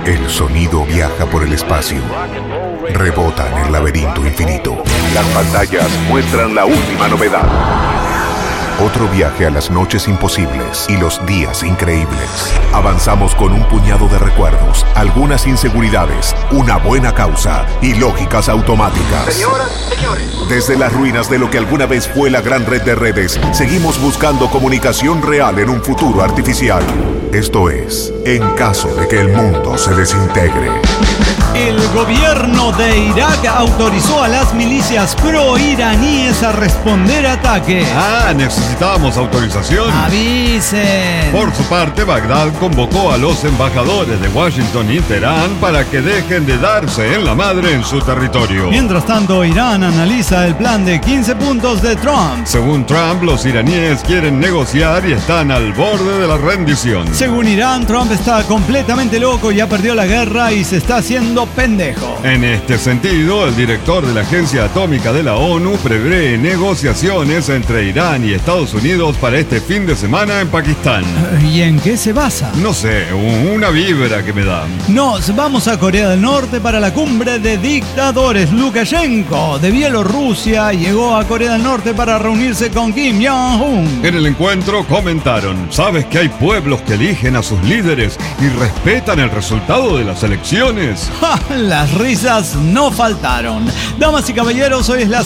El sonido viaja por el espacio. Rebota en el laberinto infinito. Las pantallas muestran la última novedad. Otro viaje a las noches imposibles y los días increíbles. Avanzamos con un puñado de recuerdos, algunas inseguridades, una buena causa y lógicas automáticas. Señoras, señores. Desde las ruinas de lo que alguna vez fue la gran red de redes, seguimos buscando comunicación real en un futuro artificial. Esto es, en caso de que el mundo se desintegre. El gobierno de Irak autorizó a las milicias pro-iraníes a responder ataques. Necesitábamos autorización. ¡Avisen! Por su parte, Bagdad convocó a los embajadores de Washington y Teherán para que dejen de darse en la madre en su territorio. Mientras tanto, Irán analiza el plan de 15 puntos de Trump. Según Trump, los iraníes quieren negociar y están al borde de la rendición. Según Irán, Trump está completamente loco, ya perdió la guerra y se está haciendo pendejo. En este sentido, el director de la Agencia Atómica de la ONU prevé negociaciones entre Irán y Estados Unidos para este fin de semana en Pakistán. ¿Y en qué se basa? No sé, una vibra que me da. Nos vamos a Corea del Norte para la cumbre de dictadores. Lukashenko de Bielorrusia llegó a Corea del Norte para reunirse con Kim Jong-un. En el encuentro comentaron: ¿sabes que hay pueblos que eligen a sus líderes y respetan el resultado de las elecciones? ¡Ja! Las risas no faltaron. Damas y caballeros, hoy es la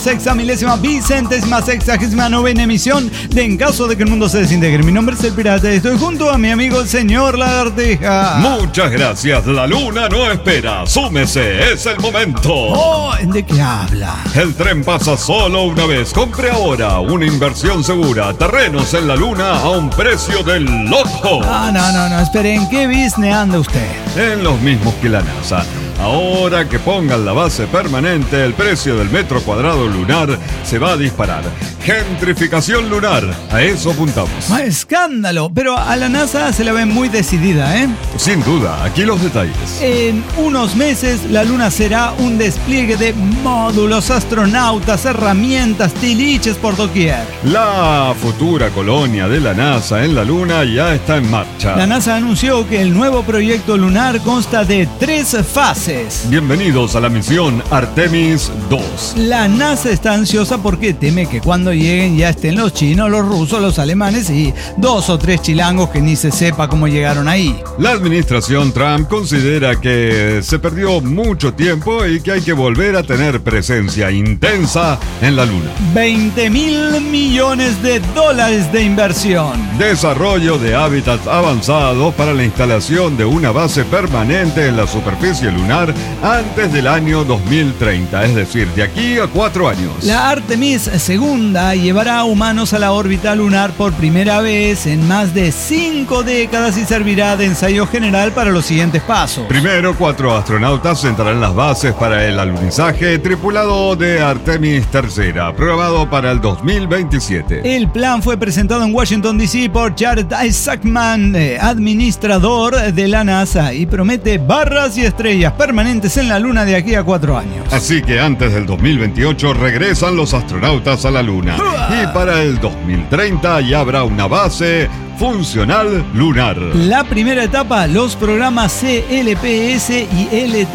6.000.000 emisión de En caso de que el mundo se desintegre. Mi nombre es El Pirata y estoy junto a mi amigo el señor Lagartija. Muchas gracias, la luna no espera. Súmese, es el momento. Oh, ¿de qué habla? El tren pasa solo una vez. Compre ahora una inversión segura. Terrenos en la luna a un precio del loto. No, espere, ¿en qué business anda usted? En los mismos que la NASA. Ahora que pongan la base permanente, el precio del metro cuadrado lunar se va a disparar. Gentrificación lunar, a eso apuntamos. ¡Escándalo! Pero a la NASA se la ve muy decidida, ¿eh? Sin duda, aquí los detalles. En unos meses la luna será un despliegue de módulos, astronautas, herramientas, tiliches por doquier. La futura colonia de la NASA en la luna ya está en marcha. La NASA anunció que el nuevo proyecto lunar consta de 3 fases. Bienvenidos a la misión Artemis 2. La NASA está ansiosa porque teme que cuando lleguen ya estén los chinos, los rusos, los alemanes y 2 o 3 chilangos que ni se sepa cómo llegaron ahí. La administración Trump considera que se perdió mucho tiempo y que hay que volver a tener presencia intensa en la luna. $20.000 millones de inversión. Desarrollo de hábitats avanzados para la instalación de una base permanente en la superficie lunar antes del año 2030, es decir, de aquí a 4 años. La Artemis II llevará a humanos a la órbita lunar por primera vez en más de 5 décadas y servirá de ensayo general para los siguientes pasos. Primero, 4 astronautas sentarán las bases para el alunizaje tripulado de Artemis III, programado para el 2027. El plan fue presentado en Washington, D.C. por Jared Isaacman, administrador de la NASA, y promete barras y estrellas permanentes en la luna de aquí a 4 años. Así que antes del 2028 regresan los astronautas a la luna. Y para el 2030 ya habrá una base funcional lunar. La primera etapa, los programas CLPS y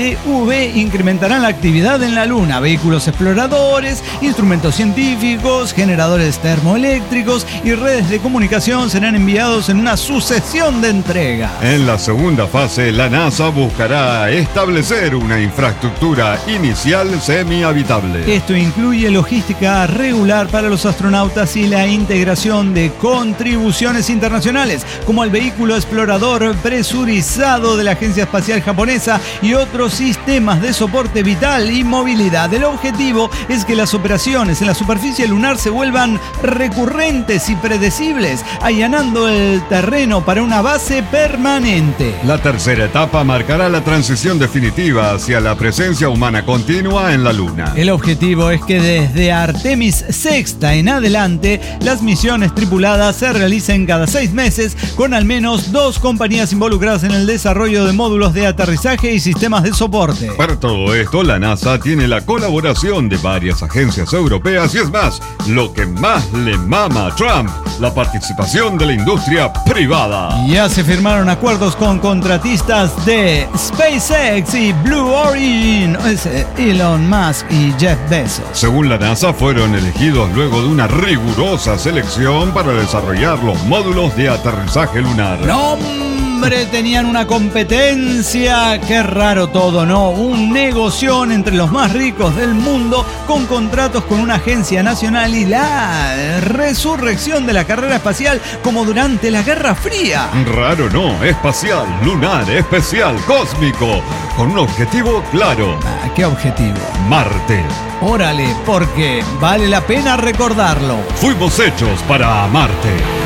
LTV incrementarán la actividad en la Luna. Vehículos exploradores, instrumentos científicos, generadores termoeléctricos y redes de comunicación serán enviados en una sucesión de entregas. En la segunda fase, la NASA buscará establecer una infraestructura inicial semi-habitable. Esto incluye logística regular para los astronautas y la integración de contribuciones internacionales, como el vehículo explorador presurizado de la Agencia Espacial Japonesa y otros sistemas de soporte vital y movilidad. El objetivo es que las operaciones en la superficie lunar se vuelvan recurrentes y predecibles, allanando el terreno para una base permanente. La tercera etapa marcará la transición definitiva hacia la presencia humana continua en la Luna. El objetivo es que desde Artemis VI en adelante, las misiones tripuladas se realicen cada 6 6 meses, con al menos 2 compañías involucradas en el desarrollo de módulos de aterrizaje y sistemas de soporte. Para todo esto, la NASA tiene la colaboración de varias agencias europeas y es más, lo que más le mama a Trump, la participación de la industria privada. Ya se firmaron acuerdos con contratistas de SpaceX y Blue Origin, Elon Musk y Jeff Bezos. Según la NASA, fueron elegidos luego de una rigurosa selección para desarrollar los módulos de aterrizaje lunar. ¡No, hombre! Tenían una competencia. Qué raro todo, ¿no? Un negoción entre los más ricos del mundo con contratos con una agencia nacional y la resurrección de la carrera espacial como durante la Guerra Fría. Raro no, espacial, lunar, especial, cósmico, con un objetivo claro. ¿Qué objetivo? Marte. Órale, porque vale la pena recordarlo. Fuimos hechos para Marte.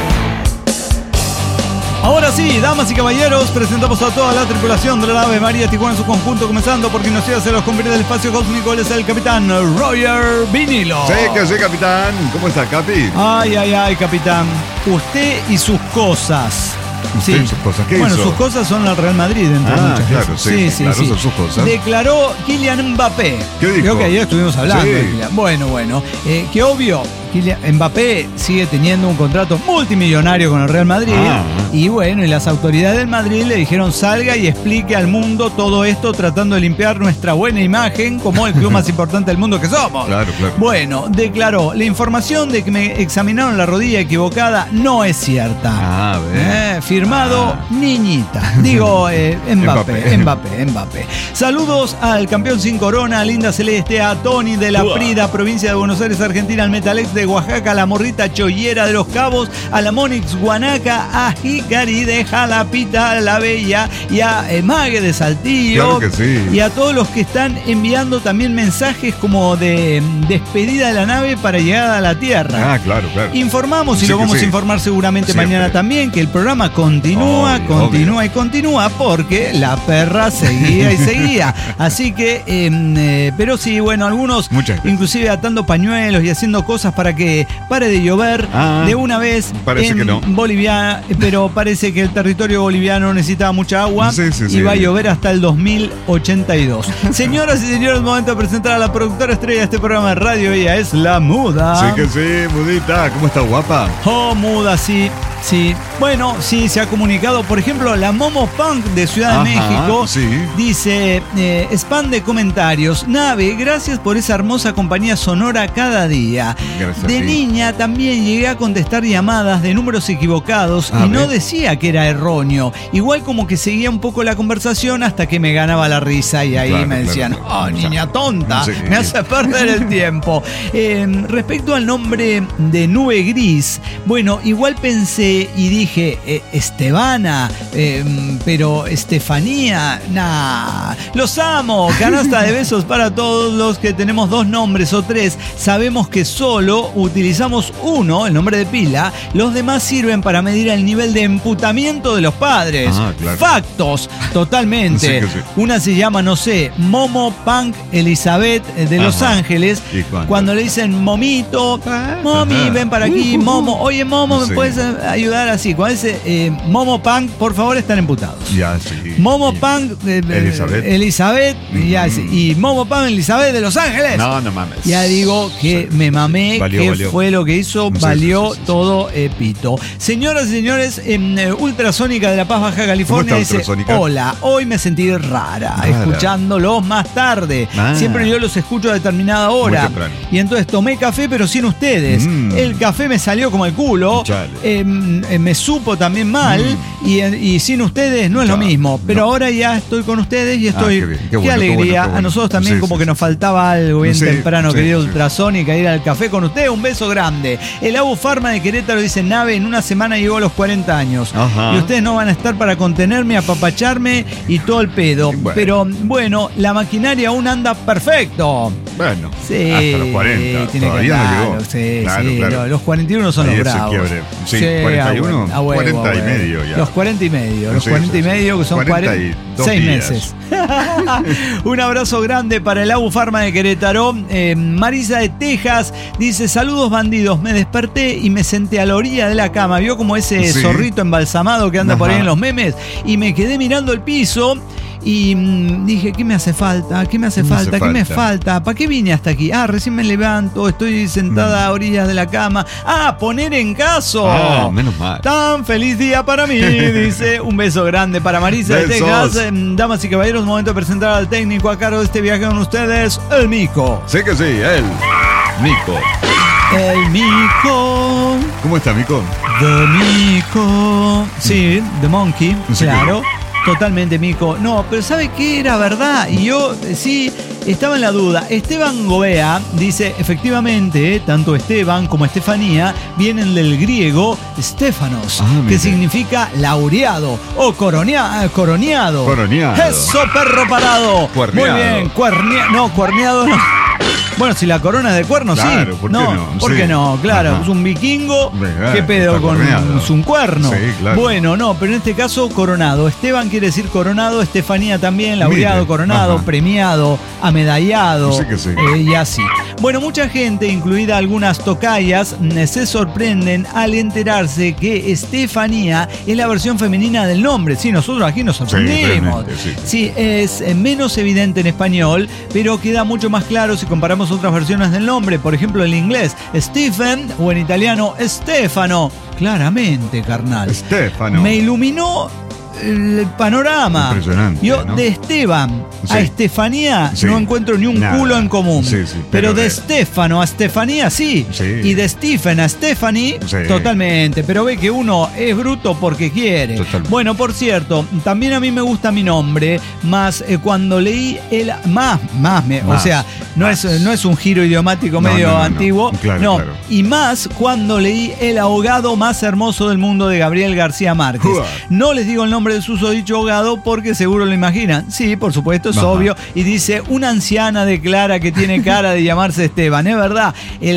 Ahora sí, damas y caballeros, presentamos a toda la tripulación de la nave María Tijuana en su conjunto, comenzando porque nos lleva hacia los confines del espacio cósmico. Él es el capitán Roger Vinilo. Sí, que sí, capitán. ¿Cómo está, Capi? Ay, capitán. Usted y sus cosas. ¿Usted y sus cosas? ¿Qué bueno, hizo? sus cosas son el Real Madrid, entre muchas claro, cosas. sí, claro, son sus cosas. Declaró Kylian Mbappé. ¿Qué dijo? Creo que ayer estuvimos hablando Sí. de Kylian. Bueno, que obvio, Kylian Mbappé sigue teniendo un contrato multimillonario con el Real Madrid. Y bueno, y las autoridades del Madrid le dijeron salga y explique al mundo todo esto tratando de limpiar nuestra buena imagen como el club más importante del mundo que somos. Claro. Bueno, declaró, la información de que me examinaron la rodilla equivocada no es cierta. Firmado Niñita. Digo, Mbappé. Saludos al campeón sin corona, a Linda Celeste, a Tony de la Prida, provincia de Buenos Aires, Argentina, al Metalex de Oaxaca, a la Morrita Chollera de Los Cabos, a la Monix Guanaca, a Hicari de Jalapita la Bella y a Mague de Saltillo. Claro que sí. Y a todos los que están enviando también mensajes como de despedida de la nave para llegada a la Tierra. Claro. Informamos y Sí lo que vamos sí. a informar seguramente Siempre. mañana también, que el programa continúa porque la perra seguía y seguía. Así que, pero sí, bueno, algunos inclusive atando pañuelos y haciendo cosas para que pare de llover de una vez parece en que no. Bolivia, pero parece que el territorio boliviano necesitaba mucha agua y va a llover hasta el 2082. Señoras y señores, momento de presentar a la productora estrella de este programa de radio. Ella es la Muda. Sí que sí, Mudita. ¿Cómo está, guapa? Oh, Muda, sí. Bueno, sí, se ha comunicado. Por ejemplo, la Momo Punk de Ciudad de México dice, spam de comentarios. Nave, gracias por esa hermosa compañía sonora cada día. Gracias De a ti. niña también llegué a contestar llamadas de números equivocados y no decía que era erróneo. Igual como que seguía un poco la conversación hasta que me ganaba la risa y ahí me decían, niña tonta, me hace perder el tiempo. Respecto al nombre de Nube Gris, bueno, igual pensé y dije, Estebana, pero Estefanía, los amo. Canasta de besos para todos los que tenemos 2 nombres o 3. Sabemos que solo utilizamos uno, el nombre de pila. Los demás sirven para medir el nivel de emputamiento de los padres. Claro. Factos, totalmente. Sí que sí. Una se llama, no sé, Momo Punk Elizabeth de Los Ángeles. ¿Y cuando le dicen Momito, Momi, ven para aquí, Momo. Oye, Momo, ¿me puedes ayudar así? Cuando dice Momo Punk, por favor, están emputados. Ya, sí. Momo Punk Elizabeth y Momo Punk Elizabeth de Los Ángeles. No mames. Ya digo que me mamé, Valió. fue lo que hizo, valió todo pito. Señoras y señores, Ultrasónica de La Paz, Baja California dice, hola, hoy me sentí rara escuchándolos más tarde. Siempre yo los escucho a determinada hora. Y entonces tomé café pero sin ustedes. El café me salió como el culo. Me supo también mal y sin ustedes no es lo mismo. Pero ahora ya estoy con ustedes y estoy... Qué bueno, alegría. qué bueno. A nosotros también que nos faltaba algo bien temprano, querido Ultrasónica, ir al café con ustedes. Un beso grande. El Abu Farma de Querétaro dice, Nave, en una semana llegó a los 40 años. Y ustedes no van a estar para contenerme, apapacharme y todo el pedo. Pero bueno, la maquinaria aún anda perfecto. Bueno, Sí, hasta los 40. tiene Todavía que no andar, llegó. sí, Claro, sí, claro. los 41 son Ahí los es el bravos. quiebre. Sí, 41, a huevo, 40 y a huevo. medio ya. Los 40 y medio, los Sí, 40 y sí, sí. medio que son 42 6 días. meses. Un abrazo grande para el Abu Farma de Querétaro. Marisa de Texas dice: saludos bandidos, me desperté y me senté a la orilla de la cama. ¿Vio como ese Sí. zorrito embalsamado que anda por ahí en los memes? Y me quedé mirando el piso y dije: ¿qué me hace falta? ¿Qué me hace falta? ¿Qué me falta? ¿Para qué vine hasta aquí? Recién me levanto, estoy sentada a orillas de la cama. Poner en caso. Menos mal. Tan feliz día para mí, dice. Un beso grande para Marisa de Besos. Texas. Damas y caballeros, momento de presentar al técnico a cargo de este viaje con ustedes, el Mico. Sí que sí, él. Mico. El Mico. ¿Cómo está, Mico? The Mico. Sí, The Monkey, Sí, claro. Totalmente, Mico. No, pero ¿sabe qué? Era verdad. Y yo sí estaba en la duda. Esteban Gobea dice: efectivamente, tanto Esteban como Estefanía vienen del griego Stefanos, que mira. significa laureado o coroneado. Coroneado. Eso, perro parado. Cuerneado. Muy bien, cuerneado no. Bueno, si la corona es de cuerno, Claro, sí. ¿por qué no? ¿Por Sí. qué no? Claro, Ajá. es un vikingo. Venga, ¿Qué pedo está con corneado. un cuerno? Sí, claro. Bueno, no, pero en este caso coronado. Esteban quiere decir coronado, Estefanía también, laureado, Mire, coronado, ajá. premiado, amedallado. Sí que sí. Y así. Bueno, mucha gente, incluida algunas tocayas, se sorprenden al enterarse que Estefanía es la versión femenina del nombre. Sí, nosotros aquí nos sorprendimos. realmente, sí. Sí, es menos evidente en español, pero queda mucho más claro si comparamos otras versiones del nombre. Por ejemplo, en inglés, Stephen, o en italiano, Stefano. Claramente, carnal. Stefano. Me iluminó el panorama. Impresionante, Yo ¿no? de Esteban a Sí. Estefanía Sí. no encuentro ni un Nada. culo en común. Sí, sí, pero pero de Stefano a Estefanía sí. Sí. Y de Stephen a Stephanie Sí. totalmente. Pero ve que uno es bruto porque quiere. Totalmente. Bueno, por cierto, también a mí me gusta mi nombre, más cuando leí el o sea, no es un giro idiomático No, medio no, no, no. antiguo. Claro, no, claro. y más cuando leí El ahogado más hermoso del mundo de Gabriel García Márquez. Uah. No les digo el nombre del susodicho ahogado porque seguro lo imaginan. Sí, por supuesto, es Ajá. obvio. Y dice: una anciana declara que tiene cara de llamarse Esteban. Es verdad,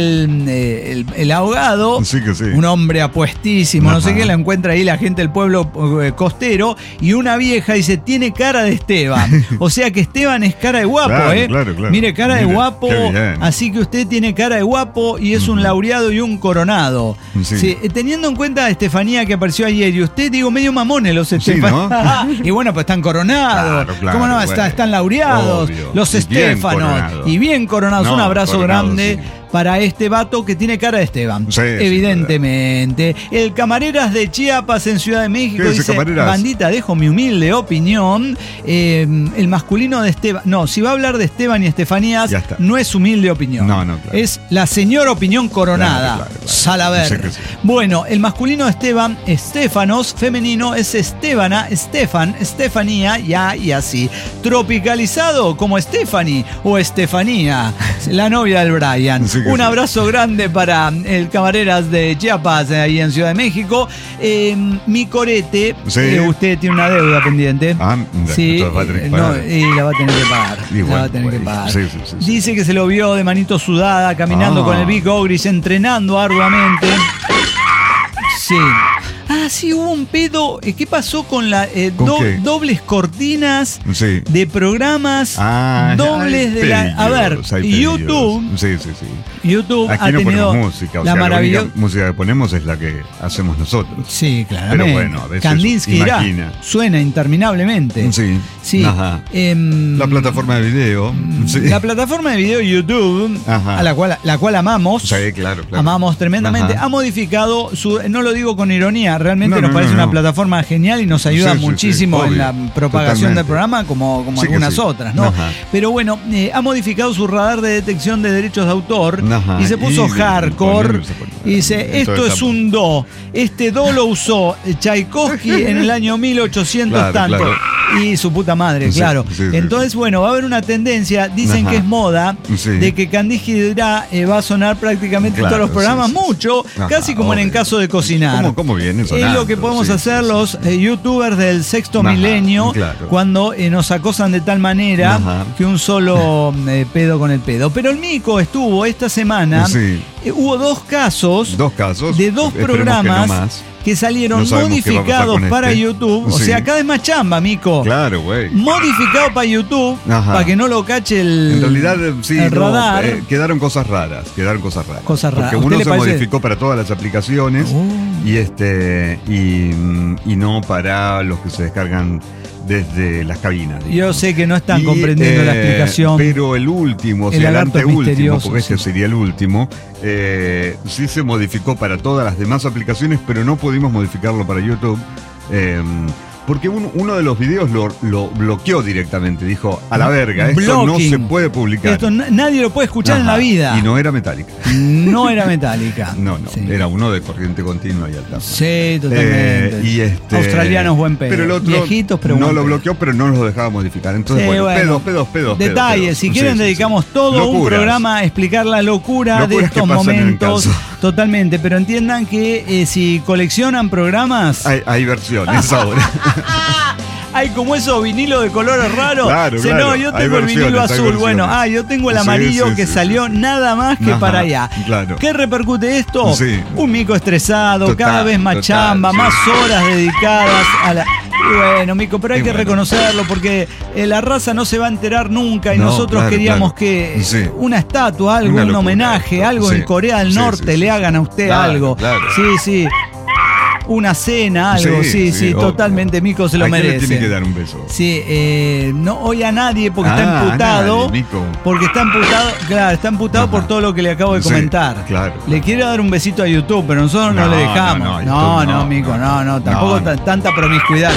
el ahogado, Sí que sí. un hombre apuestísimo, no sé Ajá. qué, la encuentra ahí la gente del pueblo costero, y una vieja dice: tiene cara de Esteban. O sea que Esteban es cara de guapo, Claro, ¿eh? claro, claro. Mire, cara de Mire, guapo, qué bien. así que usted tiene cara de guapo y es un laureado y un coronado. Sí. Sí, teniendo en cuenta a Estefanía que apareció ayer, y usted, digo, medio mamones los Estefanos. ¿no? Y bueno, pues están coronados. Claro, claro, ¿Cómo no? bueno. Están laureados. Obvio. Los Y bien Estefanos. coronados. Y bien coronados. No, Un abrazo coronados, grande sí. para este vato que tiene cara de Esteban. Sí, evidentemente. El Camareras de Chiapas en Ciudad de México ¿Qué dice dice: Camareras? bandita, dejo mi humilde opinión. El masculino de Esteban. No, si va a hablar de Esteban y Estefanías, Ya está. no es humilde opinión. No, no, claro. Es la señora opinión coronada. Claro, claro. Salaver. Sí que sí. Bueno, el masculino de Esteban, Estefanos, femenino es Estebana, Estefan, Estefanía, ya y así. Tropicalizado como Stephanie o Estefanía, la novia del Brian. Sí que Un sí. abrazo grande para el Camareras de Chiapas, ahí en Ciudad de México. Mi corete, Sí. usted tiene una deuda pendiente. Sí, entonces va a tener que no, pagar. y la va a tener que pagar. Y La bueno, va a tener que bueno, pagar. sí, sí, sí, sí. Dice que se lo vio de manito sudada, caminando con el Big Ogris, entrenando arduamente. Sí. Sí, hubo un pedo. ¿Qué pasó con la ¿Con qué? dobles cortinas Sí. de programas dobles hay de la... A ver, peligros, hay peligros. YouTube Sí, sí, sí. YouTube Aquí ha no tenido ponemos música, o la sea, la maravillosa... única música que ponemos es la que hacemos nosotros. Sí, claramente. Pero bueno, a veces Kandinsky dirá, imagina. suena interminablemente. Sí. Sí. Ajá. La plataforma de video. Sí. La plataforma de video YouTube, Ajá. a la cual amamos. Sí, claro, claro. Amamos tremendamente. Ajá. Ha modificado su. No lo digo con ironía, realmente No, nos no, parece no, una no. plataforma genial y nos ayuda Sí, sí, sí, muchísimo en obvio. la propagación del Totalmente. programa, como Sí que algunas sí. otras, ¿no? Ajá. Pero bueno, ha modificado su radar de detección de derechos de autor Ajá. y se puso Y hardcore. se pone- Y dice: esto entonces es un do. Este do lo usó Tchaikovsky en el año 1800 Claro, tanto. claro. Y su puta madre, Sí, claro. sí, sí, Entonces, bueno, va a haber una tendencia, dicen Ajá. que es moda, Sí. de que Candy Gidra va a sonar prácticamente en Claro, todos los programas, sí, sí. mucho, Ajá, casi como en el obvio. caso de cocinar. ¿Cómo viene Es sonando? lo que podemos Sí, hacer sí, sí. los youtubers del sexto Ajá, milenio, claro. cuando nos acosan de tal manera Ajá. que un solo pedo con el pedo. Pero el Mico estuvo esta semana, Sí. hubo dos casos de de dos programas que salieron No sabemos qué va a pasar modificados con para este. YouTube. O Sí. sea, cada vez más chamba, Mico. Claro, güey. Modificado para YouTube, Ajá. para que no lo cache En realidad, sí, el no, radar. quedaron cosas raras. Cosas raras. Porque ¿A usted uno le se parece? modificó para todas las aplicaciones y no para los que se descargan desde las cabinas. Yo digamos. sé que no están Y, comprendiendo la explicación. Pero el último, o El sea, el lagarto anteúltimo, misterioso, porque este sí. sería el último, sí se modificó para todas las demás aplicaciones, pero no pudimos modificarlo para YouTube. Porque uno de los videos lo bloqueó directamente. Dijo, a la verga, esto no Blocking. se puede publicar. Esto nadie lo puede escuchar en Ajá. la vida. Y no era metálica. No era metálica. No, Sí. era uno de corriente continua y alta. Sí, totalmente. Australianos buen pedo. Pero el otro Viejitos, pero no buen lo pedo. bloqueó, pero no los dejaba modificar. Entonces, Sí, bueno, bueno. pedos. Detalles, si quieren dedicamos todo un Locuras. programa a explicar la locura de Locuras que estos pasan en el momentos. caso. Totalmente, pero entiendan que si coleccionan programas, Hay versiones ahora. hay como esos vinilos de colores raros. Claro, Dice, claro, no, yo hay tengo el vinilo versiones, hay azul. Bueno, versiones. yo tengo el Sí, amarillo sí, que sí, salió sí. nada más que Ajá, para allá. claro. ¿Qué repercute esto? Sí. Un Mico estresado, Total, cada vez más total, chamba, sí. más horas dedicadas a la... Y bueno, Mico, pero hay Y que bueno. reconocerlo porque la raza no se va a enterar nunca y No, nosotros claro, queríamos claro. que Sí. una estatua, algo, Una un locura homenaje, esto. algo Sí. en Corea del Sí, Norte sí, le sí. hagan a usted Claro, algo. claro. Sí. Una cena, algo, sí, obvio. totalmente, Mico se lo ¿A quién merece. le tiene que dar un beso? Sí, no hoy a nadie porque está Ah, imputado. a nadie, Mico. Porque está imputado, claro, está imputado Ajá. por todo lo que le acabo de Sí, comentar. claro. Le quiere dar un besito a YouTube, pero nosotros no, No, le dejamos. no, No, YouTube no, Mico, no. no, tampoco No. tanta promiscuidad.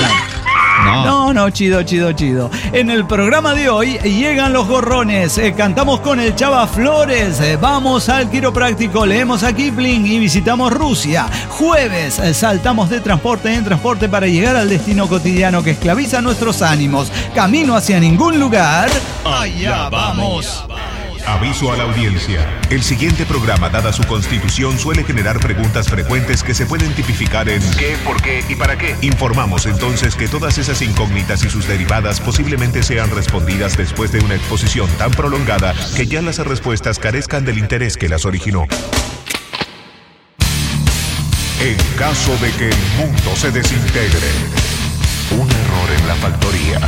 No, chido. En el programa de hoy llegan los gorrones, cantamos con el Chava Flores, vamos al quiropráctico, leemos a Kipling y visitamos Rusia. Jueves saltamos de transporte en transporte para llegar al destino cotidiano que esclaviza nuestros ánimos. Camino hacia ningún lugar. Allá vamos. Aviso a la audiencia. El siguiente programa, dada su constitución, suele generar preguntas frecuentes que se pueden tipificar en ¿qué, por qué y para qué? Informamos entonces que todas esas incógnitas y sus derivadas posiblemente sean respondidas después de una exposición tan prolongada que ya las respuestas carezcan del interés que las originó. En caso de que el mundo se desintegre, un error en la factoría.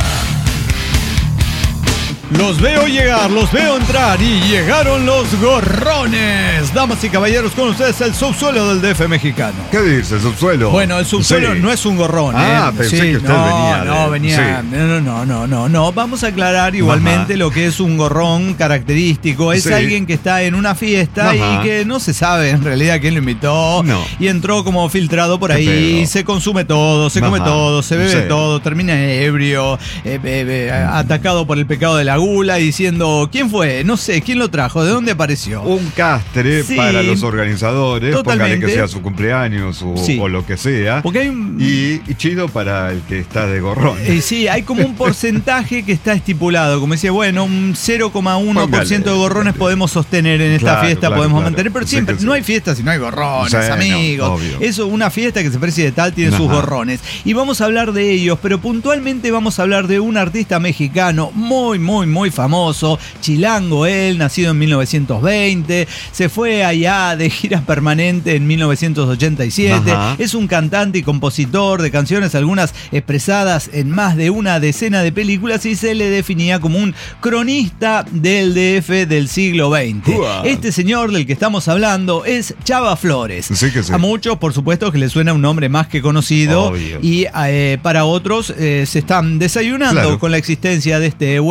Los veo llegar, los veo entrar y llegaron los gorrones. Damas y caballeros, con ustedes el subsuelo del DF mexicano. ¿Qué dice el subsuelo? Bueno, el subsuelo Sí. no es un gorrón. Pensé que usted venía. No, venía. Sí. No. Vamos a aclarar igualmente lo que es un gorrón característico. Es Sí. alguien que está en una fiesta Ajá. y que no se sabe en realidad quién lo invitó. No. Y entró como filtrado por Qué ahí. pedo. Se consume todo, se come Ajá. todo, se bebe Sí. todo, termina ebrio, atacado por el pecado de la gula y diciendo, ¿quién fue? No sé, ¿quién lo trajo? ¿De dónde apareció? Un castre Sí. para los organizadores, póngale Totalmente. que sea su cumpleaños Sí. o lo que sea. Porque hay un... Y chido para el que está de gorrón. Sí, hay como un porcentaje que está estipulado. Como decía, bueno, un 0,1% de gorrones podemos sostener en esta Claro, fiesta, claro, podemos claro. mantener, pero Sí siempre que sí. no hay fiesta si no hay gorrones, Sí, no, amigos. obvio. Eso, una fiesta que se precie de tal tiene sus Ajá. gorrones. Y vamos a hablar de ellos, pero puntualmente vamos a hablar de un artista mexicano muy famoso, chilango él, nacido en 1920, se fue allá de gira permanente en 1987, Ajá. es un cantante y compositor de canciones, algunas expresadas en más de una decena de películas, y se le definía como un cronista del DF del siglo XX. Uah. Este señor del que estamos hablando es Chava Flores. Sí que sí. A muchos, por supuesto, que le suena un nombre más que conocido, Obvio. y para otros se están desayunando Claro. con la existencia de este buen señor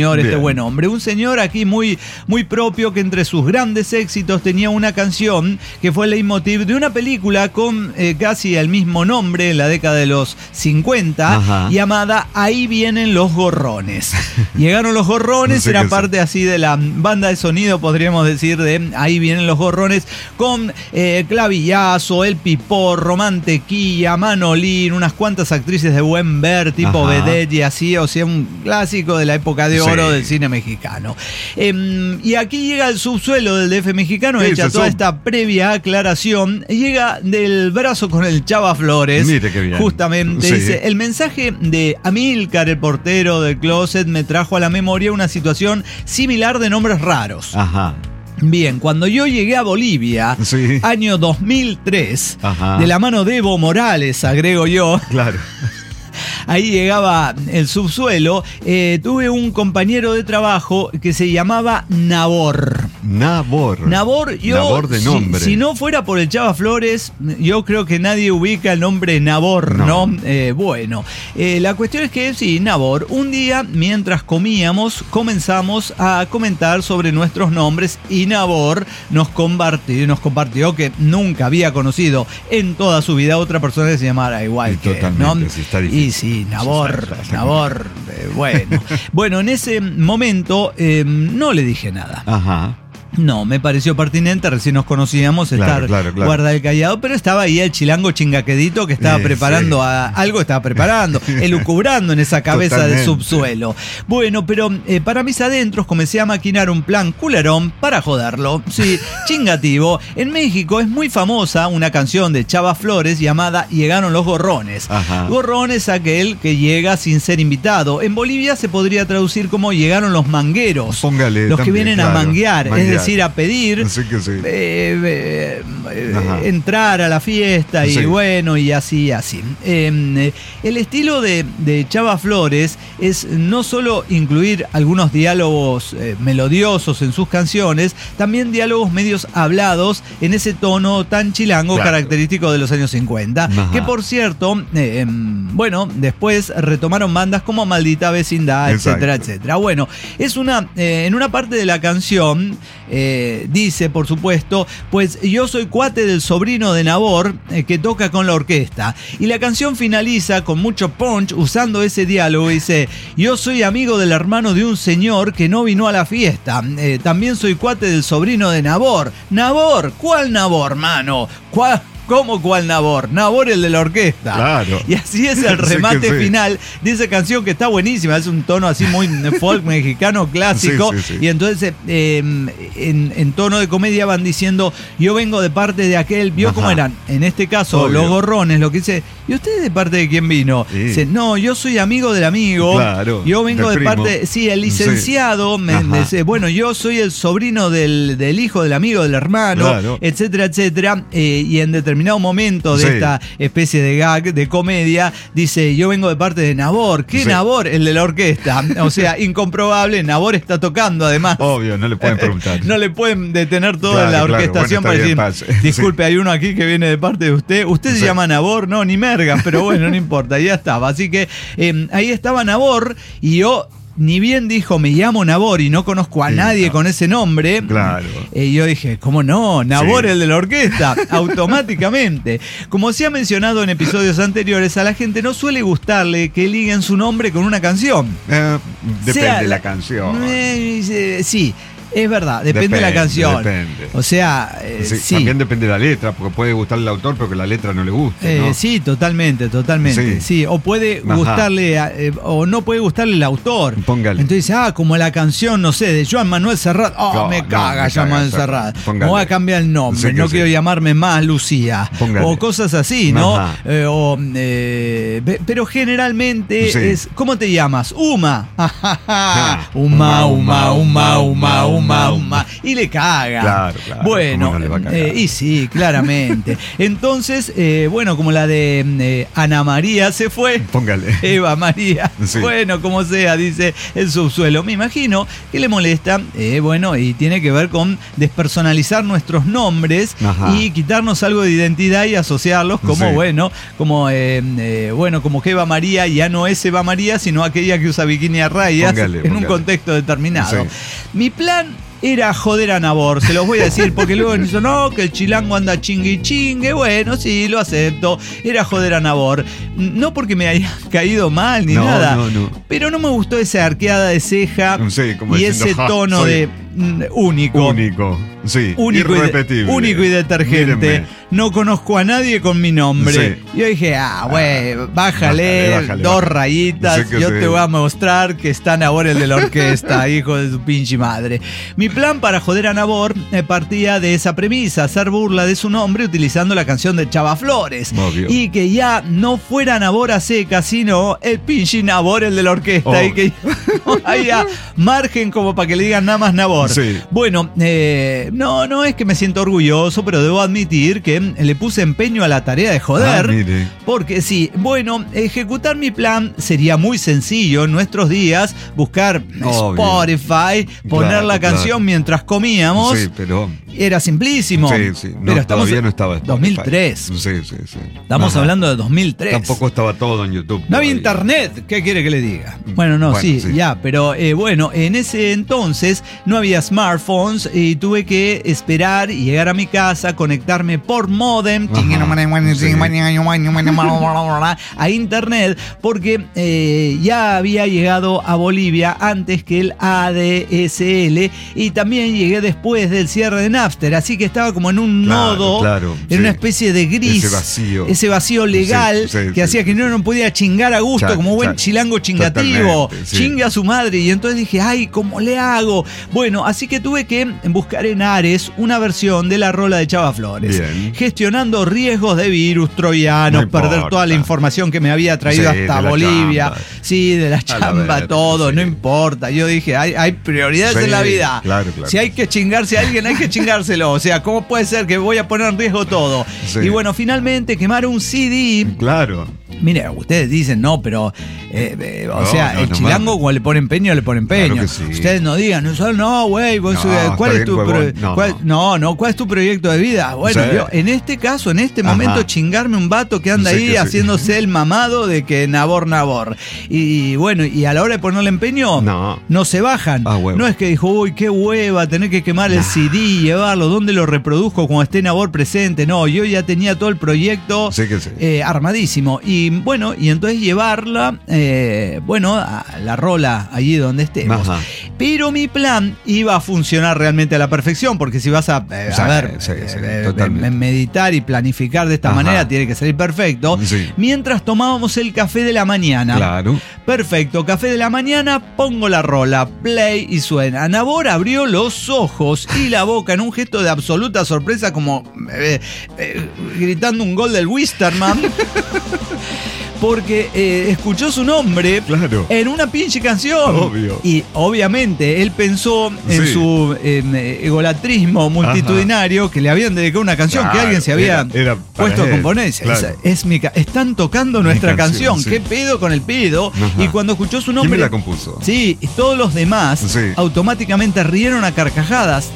señor, Bien. este buen hombre. Un señor aquí muy, muy propio, que entre sus grandes éxitos tenía una canción que fue el leitmotiv de una película con casi el mismo nombre en la década de los 50, Ajá. llamada Ahí vienen los gorrones. Llegaron los gorrones, No sé era qué parte así de la banda de sonido, podríamos decir, de Ahí vienen los gorrones, con Clavillazo, El Piporro, Mantequilla, Manolín, unas cuantas actrices de buen ver, tipo Ajá. vedette y así, o sea, un clásico de la época de oro Sí. del cine mexicano. Y aquí llega el subsuelo del DF mexicano, ¿Qué hecha dices, toda Sob? esta previa aclaración, llega del brazo con el Chava Flores. Mire qué bien. Justamente, Sí. dice, el mensaje de Amílcar, el portero del closet, me trajo a la memoria una situación similar de nombres raros. Ajá. Bien, cuando yo llegué a Bolivia, Sí. año 2003, Ajá. de la mano de Evo Morales, agrego yo, Claro. ahí llegaba el subsuelo, tuve un compañero de trabajo que se llamaba Nabor. Nabor. Nabor, yo, Nabor de nombre. si no fuera por el Chava Flores, yo creo que nadie ubica el nombre Nabor, ¿no? No. Bueno, la cuestión es que sí, Nabor, un día mientras comíamos, comenzamos a comentar sobre nuestros nombres y Nabor nos compartió que nunca había conocido en toda su vida otra persona que se llamara igual Y que él, totalmente, ¿no? sí, está difícil. Y sí, Nabor, Está Nabor, bueno. Bueno, en ese momento no le dije nada. Ajá. No, me pareció pertinente, recién nos conocíamos, Claro, estar claro. guarda el callado, pero estaba ahí el chilango chingaquedito que estaba preparando sí. algo, estaba preparando, elucubrando en esa cabeza de Totalmente. subsuelo. Bueno, pero para mis adentros comencé a maquinar un plan culerón para joderlo. Sí, chingativo. En México es muy famosa una canción de Chava Flores llamada Llegaron los gorrones. Ajá. Gorrón es aquel que llega sin ser invitado. En Bolivia se podría traducir como Llegaron los mangueros. Póngale Los que también, vienen a claro, manguear, es manguear. decir, a pedir Sí que sí. Ajá. entrar a la fiesta y Sí. bueno, y así. El estilo de Chava Flores es no solo incluir algunos diálogos melodiosos en sus canciones, también diálogos medios hablados en ese tono tan chilango Claro. característico de los años 50, Ajá. que por cierto, bueno, después retomaron bandas como Maldita Vecindad, Exacto. etcétera, etcétera. Bueno, es en una parte de la canción dice, por supuesto, pues yo soy cuate del sobrino de Nabor que toca con la orquesta. Y la canción finaliza con mucho punch usando ese diálogo. Dice, yo soy amigo del hermano de un señor que no vino a la fiesta. También soy cuate del sobrino de Nabor. ¿Nabor? ¿Cuál Nabor, mano? ¿Cómo cuál Nabor? Nabor, el de la orquesta. Claro. Y así es el Sí que remate sí. final de esa canción que está buenísima. Es un tono así muy folk mexicano clásico. Sí, sí, sí. Y entonces en tono de comedia van diciendo, yo vengo de parte de aquel. ¿Vio Ajá. cómo eran? En este caso, Obvio. los gorrones, lo que dice, ¿y usted de parte de quién vino? Sí. Dice, no, yo soy amigo del amigo. Claro, Yo vengo del de primo. parte, sí, el licenciado. Sí. Me Ajá. dice, bueno, yo soy el sobrino del hijo del amigo del hermano, Claro. etcétera, etcétera. Y en determinado momento de Sí. esta especie de gag, de comedia, dice, yo vengo de parte de Nabor. ¿Qué Sí. Nabor? El de la orquesta. O sea, incomprobable, Nabor está tocando además. Obvio, no le pueden preguntar. No le pueden detener toda Claro, la claro. orquestación Bueno, está para bien, decir, pase. disculpe, hay uno aquí que viene de parte de usted. Usted se Sí. llama Nabor, no, ni merga, pero bueno, no importa, ya estaba. Así que ahí estaba Nabor y yo, ni bien dijo, me llamo Nabor y no conozco a Sí, nadie no. con ese nombre. Claro. Yo dije, ¿cómo no? Nabor, Sí. el de la orquesta, automáticamente. Como se ha mencionado en episodios anteriores, a la gente no suele gustarle que liguen su nombre con una canción. Depende Sea de la canción. Sí, es verdad, depende de la canción. Depende. O sea, Sí, sí. También depende de la letra, porque puede gustarle al autor, pero que la letra no le guste. ¿no? Sí, totalmente. Sí. Sí. O puede Ajá. gustarle, o no puede gustarle el autor. Póngale. Entonces, como la canción, no sé, de Joan Manuel Serrat. No, Me no, caga me Joan caga Manuel Serrat. Serrat. Póngale. Me voy a cambiar el nombre. Sí que No sí. quiero llamarme más Lucía. Póngale. O cosas así, ¿no? Ajá. Pero generalmente Sí. es. ¿Cómo te llamas? Uma. Ah, Uma. Y le caga. Claro. Bueno, ¿Cómo no le va a cagar? y sí, claramente. Entonces, bueno, como la de Ana María se fue. Póngale. Eva María. Sí. Bueno, como sea, dice el subsuelo. Me imagino que le molesta, bueno, y tiene que ver con despersonalizar nuestros nombres. Ajá. Y quitarnos algo de identidad y asociarlos como, Sí. bueno, como que Eva María ya no es Eva María, sino aquella que usa bikini a rayas en un contexto determinado. Sí. Mi plan era joder a Nabor, se los voy a decir, porque luego dice, no, que el chilango anda chingue. Bueno, sí, lo acepto. Era joder a Nabor. No porque me haya caído mal ni nada. No. Pero no me gustó esa arqueada de ceja Sí, como y diciendo, ese tono soy de único. Sí. Único y detergente. Mírenme. No conozco a nadie con mi nombre. Sí. Yo dije, güey, bájale, dos rayitas. Sí que Yo sí. te voy a mostrar que está Nabor el de la orquesta, hijo de su pinche madre. Mi plan para joder a Nabor partía de esa premisa, hacer burla de su nombre utilizando la canción de Chava Flores. Obvio. Y que ya no fuera Nabor a seca, sino el pinche Nabor el de la orquesta. Oh. Y que no haya margen como para que le digan nada más Nabor. Sí. Bueno, no es que me siento orgulloso, pero debo admitir que le puse empeño a la tarea de joder. Mire. Porque sí, bueno, ejecutar mi plan sería muy sencillo en nuestros días, buscar Obvio. Spotify, poner Claro, la canción claro. mientras comíamos. Sí, pero... Era simplísimo. Sí. No, pero estamos todavía no estaba Spotify. 2003. Sí. Estamos Ajá. hablando de 2003. Tampoco estaba todo en YouTube. No había todavía. internet, ¿qué quiere que le diga? Bueno, no, Bueno, sí, sí. ya, pero bueno, en ese entonces no había smartphones y tuve que esperar y llegar a mi casa, conectarme por modem a internet, porque ya había llegado a Bolivia antes que el ADSL y también llegué después del cierre de Napster, así que estaba como en un nodo, en sí. una especie de gris, Ese vacío. legal Sí, que hacía que sí. no podía chingar a gusto, como buen chilango chingativo. Totalmente, sí. Chingue a su madre. Y entonces dije, ay, ¿cómo le hago? Bueno, así que tuve que buscar en Ares una versión de la rola de Chava Flores. Bien. Gestionando riesgos de virus troyanos, No perder importa. toda la información que me había traído Sí, hasta de la Bolivia. chamba. Sí, de la chamba, ver, todo, sí. no importa. Yo dije, hay prioridades Sí, en la vida. claro. Si hay que chingarse a alguien, hay que chingárselo. O sea, ¿cómo puede ser que voy a poner en riesgo todo? Sí. Y bueno, finalmente quemar un CD. Claro. Mire, ustedes dicen no, pero No, sea, no, el no chilango mames. cuando le pone empeño, le pone empeño. Claro que sí. Ustedes no digan, no, güey, vos, No, ¿cuál está es tu bien, huevón. No. ¿cuál es tu proyecto de vida? Bueno, Sí. yo en este caso, en este Ajá. momento, chingarme un vato que anda Sí ahí que sí. haciéndose el mamado de que Nabor. Y bueno, y a la hora de ponerle empeño, no se bajan. Huevo. No es que dijo, uy, qué hueva, tener que quemar el CD y llevarlo, ¿dónde lo reproduzco cuando esté Nabor presente? No, yo ya tenía todo el proyecto Sí que sí. armadísimo. Y bueno, y entonces llevarla, a la rola allí donde estemos. Ajá. Pero mi plan iba a funcionar realmente a la perfección, porque si vas a totalmente. meditar y planificar de esta Ajá. manera, tiene que salir perfecto. Sí. Mientras tomábamos el café de la mañana. Claro. Perfecto, café de la mañana, pongo la rola, play y suena. Nabor abrió los ojos y la boca en un gesto de absoluta sorpresa, como gritando un gol del Wisterman. Porque escuchó su nombre en una pinche canción. Obvio. Y obviamente él pensó en su egolatrismo multitudinario, que le habían dedicado una canción que alguien se había era puesto a él, componer. claro. Están tocando nuestra canción. sí. ¿Qué pedo con el pedo? Ajá. Y cuando escuchó su ¿Quién nombre. me la compuso? Sí, y todos los demás Sí. automáticamente rieron a carcajadas.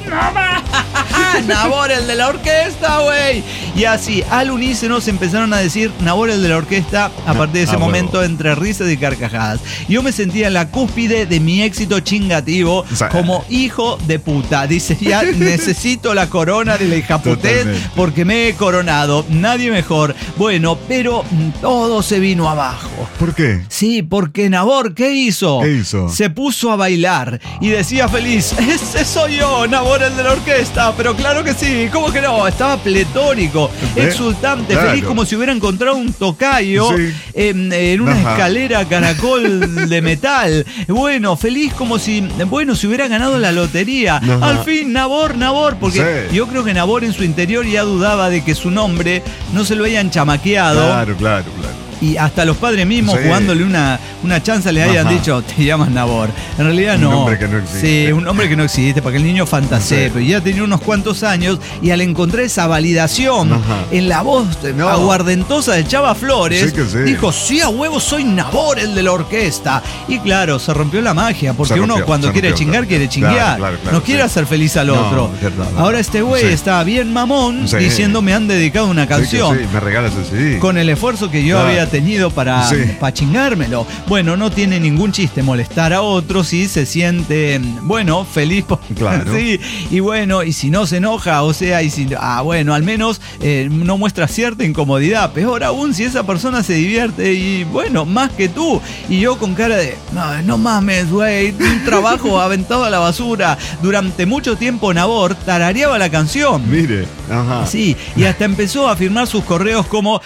Nabor el de la orquesta, güey. Y así, al unísono se empezaron a decir Nabor el de la orquesta a partir de ese momento, huevo. entre risas y carcajadas. Yo me sentía en la cúspide de mi éxito chingativo, O sea, como hijo de puta. Dice, ya necesito la corona de la hijaputez Totalmente. porque me he coronado. Nadie mejor. Bueno, pero todo se vino abajo. ¿Por qué? Sí, porque Nabor, ¿qué hizo? ¿Qué hizo? Se puso a bailar y decía feliz, ese soy yo, Nabor el de la orquesta, pero claro que sí, ¿cómo que no? Estaba pletórico, exultante, Claro. feliz como si hubiera encontrado un tocayo Sí. en una Ajá. escalera caracol de metal. Bueno, feliz como si, se hubiera ganado la lotería. Ajá. Al fin, Nabor, porque Sí. yo creo que Nabor en su interior ya dudaba de que su nombre no se lo hayan chamaqueado. Claro. Y hasta los padres mismos jugándole una chanza le hayan dicho, te llamas Nabor. En realidad no. Un nombre que no existe. Sí, un nombre que no existe, para que el niño fantasee. Pero ya tenía unos cuantos años y al encontrar esa validación en la voz aguardentosa de Chava Flores, dijo, sí, a huevo, soy Nabor, el de la orquesta. Y claro, se rompió la magia, porque uno cuando quiere chingar, quiere chinguear. Claro, no quiere hacer feliz al otro. Ahora este güey está bien mamón diciendo, me han dedicado una canción. Me regalas el CD. Con el esfuerzo que yo había tenido para chingármelo. Bueno, no tiene ningún chiste molestar a otros y se siente, bueno, feliz por sí. Y bueno, y si no se enoja, o sea, y si bueno, al menos no muestra cierta incomodidad. Peor aún si esa persona se divierte y bueno, más que tú. Y yo con cara de, no mames, güey, un trabajo aventado a la basura. Durante mucho tiempo Nabor tarareaba la canción. Mire, sí, y hasta empezó a firmar sus correos como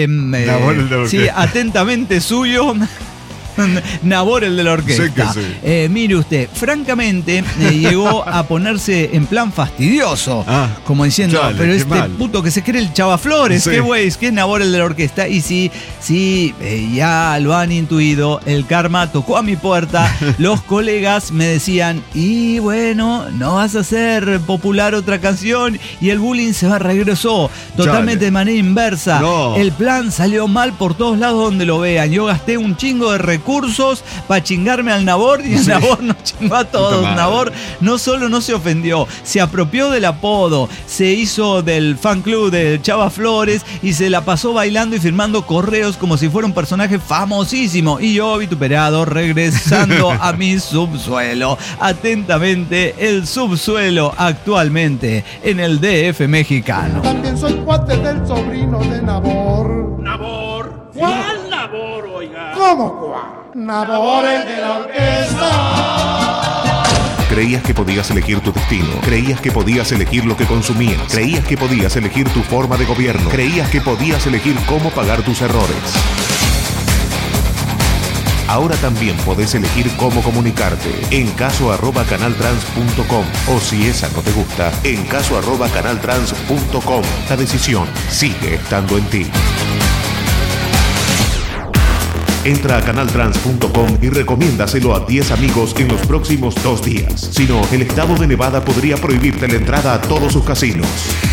atentamente suyo. Nabor, el de la orquesta. Mire usted, francamente llegó a ponerse en plan fastidioso, como diciendo, pero puto que se cree el Chava Flores, qué güey, que es Nabor, el de la orquesta. Y sí, ya lo han intuido, el karma tocó a mi puerta. Los colegas me decían, y bueno, no vas a hacer popular otra canción, y el bullying regresó totalmente de manera inversa. El plan salió mal por todos lados donde lo vean. Yo gasté un chingo de recursos para chingarme al Nabor y el Nabor nos chingó a todos. Nabor no solo no se ofendió, se apropió del apodo, se hizo del fan club de Chava Flores y se la pasó bailando y firmando correos como si fuera un personaje famosísimo. Y yo, vituperado, regresando a mi subsuelo. Atentamente, el subsuelo actualmente en el DF mexicano. También soy cuate del sobrino de Nabor. ¿Nabor? ¿Cuál Nabor, oiga? ¿Cómo cuál? Nabor, el de la orquesta. Creías que podías elegir tu destino. Creías que podías elegir lo que consumías. Creías que podías elegir tu forma de gobierno. Creías que podías elegir cómo pagar tus errores. Ahora también podés elegir cómo comunicarte. En caso@canaltrans.com. O si esa no te gusta, en caso@canaltrans.com. La decisión sigue estando en ti. Entra a canaltrans.com y recomiéndaselo a 10 amigos en los próximos 2 días. Si no, el estado de Nevada podría prohibirte la entrada a todos sus casinos.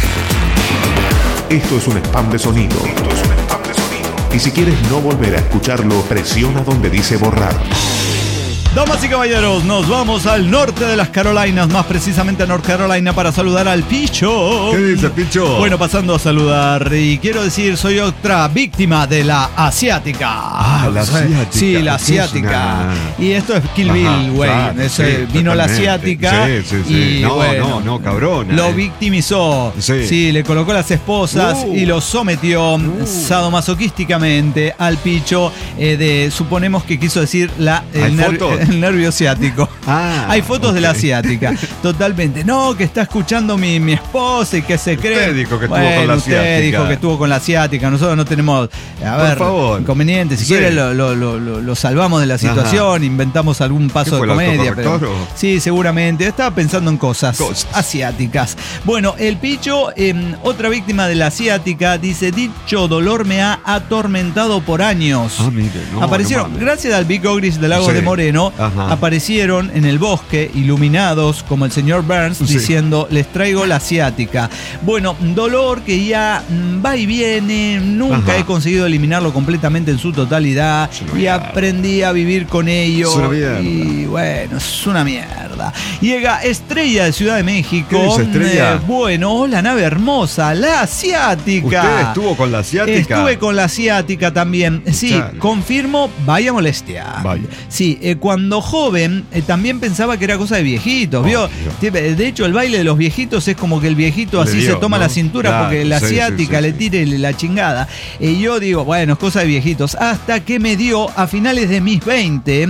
Esto es un spam de sonido. Y si quieres no volver a escucharlo, presiona donde dice borrar. Damas y caballeros, nos vamos al norte de las Carolinas, más precisamente a North Carolina, para saludar al Picho. ¿Qué dice Picho? Bueno, pasando a saludar, y quiero decir, soy otra víctima de la asiática. La asiática. Sí, la asiática. Y esto es Kill Bill, güey. Vino la asiática. Sí. Y no, cabrón. Lo victimizó. Sí, le colocó las esposas y lo sometió sadomasoquísticamente al Picho. Suponemos que quiso decir el nervio ciático. Hay fotos de la asiática. Totalmente. No, que está escuchando mi esposa y que se cree. Usted dijo que estuvo con la asiática. Usted dijo que estuvo con la asiática. Nosotros no tenemos, por favor, inconvenientes. Si quiere lo salvamos de la situación, inventamos algún paso de comedia. Pero, sí, seguramente. Estaba pensando en cosas asiáticas. Bueno, el Picho, otra víctima de la asiática, dice, dicho dolor me ha atormentado por años. Aparecieron, gracias al Big Ogris del Lago de Moreno, aparecieron en el bosque iluminados como el señor Burns diciendo, les traigo la asiática. Bueno, dolor que ya va y viene, nunca he conseguido eliminarlo completamente en su totalidad y aprendí a vivir con ello. Y bueno, es una mierda. Llega Estrella de Ciudad de México. ¿Qué dice Estrella? Bueno, la nave hermosa, la asiática. ¿Usted estuvo con la asiática? Estuve con la asiática también. Sí, confirmo, vaya molestia. Vaya. Sí, cuando joven también pensaba que era cosa de viejitos, ¿vio? De hecho, el baile de los viejitos es como que el viejito así se toma la cintura porque la asiática le tire la chingada. Y yo digo, bueno, es cosa de viejitos. Hasta que me dio, a finales de mis 20,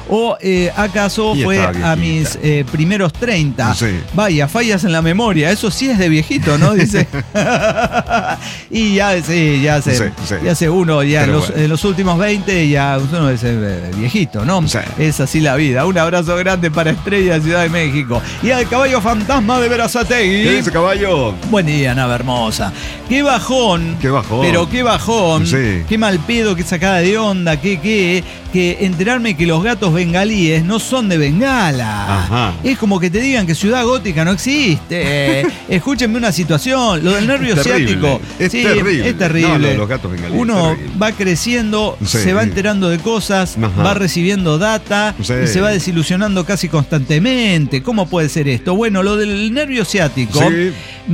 ¿O acaso Y fue estaba a mis primeros 30? Sí. Vaya, fallas en la memoria, eso sí es de viejito, ¿no? Dice. Y ya hace uno, ya en los últimos 20 ya uno es viejito, ¿no? Sí. Es así la vida. Un abrazo grande para Estrella, Ciudad de México. Y al caballo fantasma de Berazategui. ¿Qué dice, caballo? Buen día, Nava hermosa. Qué bajón. Qué bajón. Pero qué bajón. Sí. Qué mal pedo, qué sacada de onda, que enterarme que los gatos bengalíes no son de Bengala. Ajá. Es como que te digan que Ciudad Gótica no existe. Escúchenme una situación. Lo del nervio ciático. Es terrible. Es terrible. No, los gatos bengalíes. Uno va creciendo, Sí. se va enterando de cosas, Ajá. va recibiendo data Sí. y se va desilusionando casi constantemente. ¿Cómo puede ser esto? Bueno, lo del nervio ciático Sí.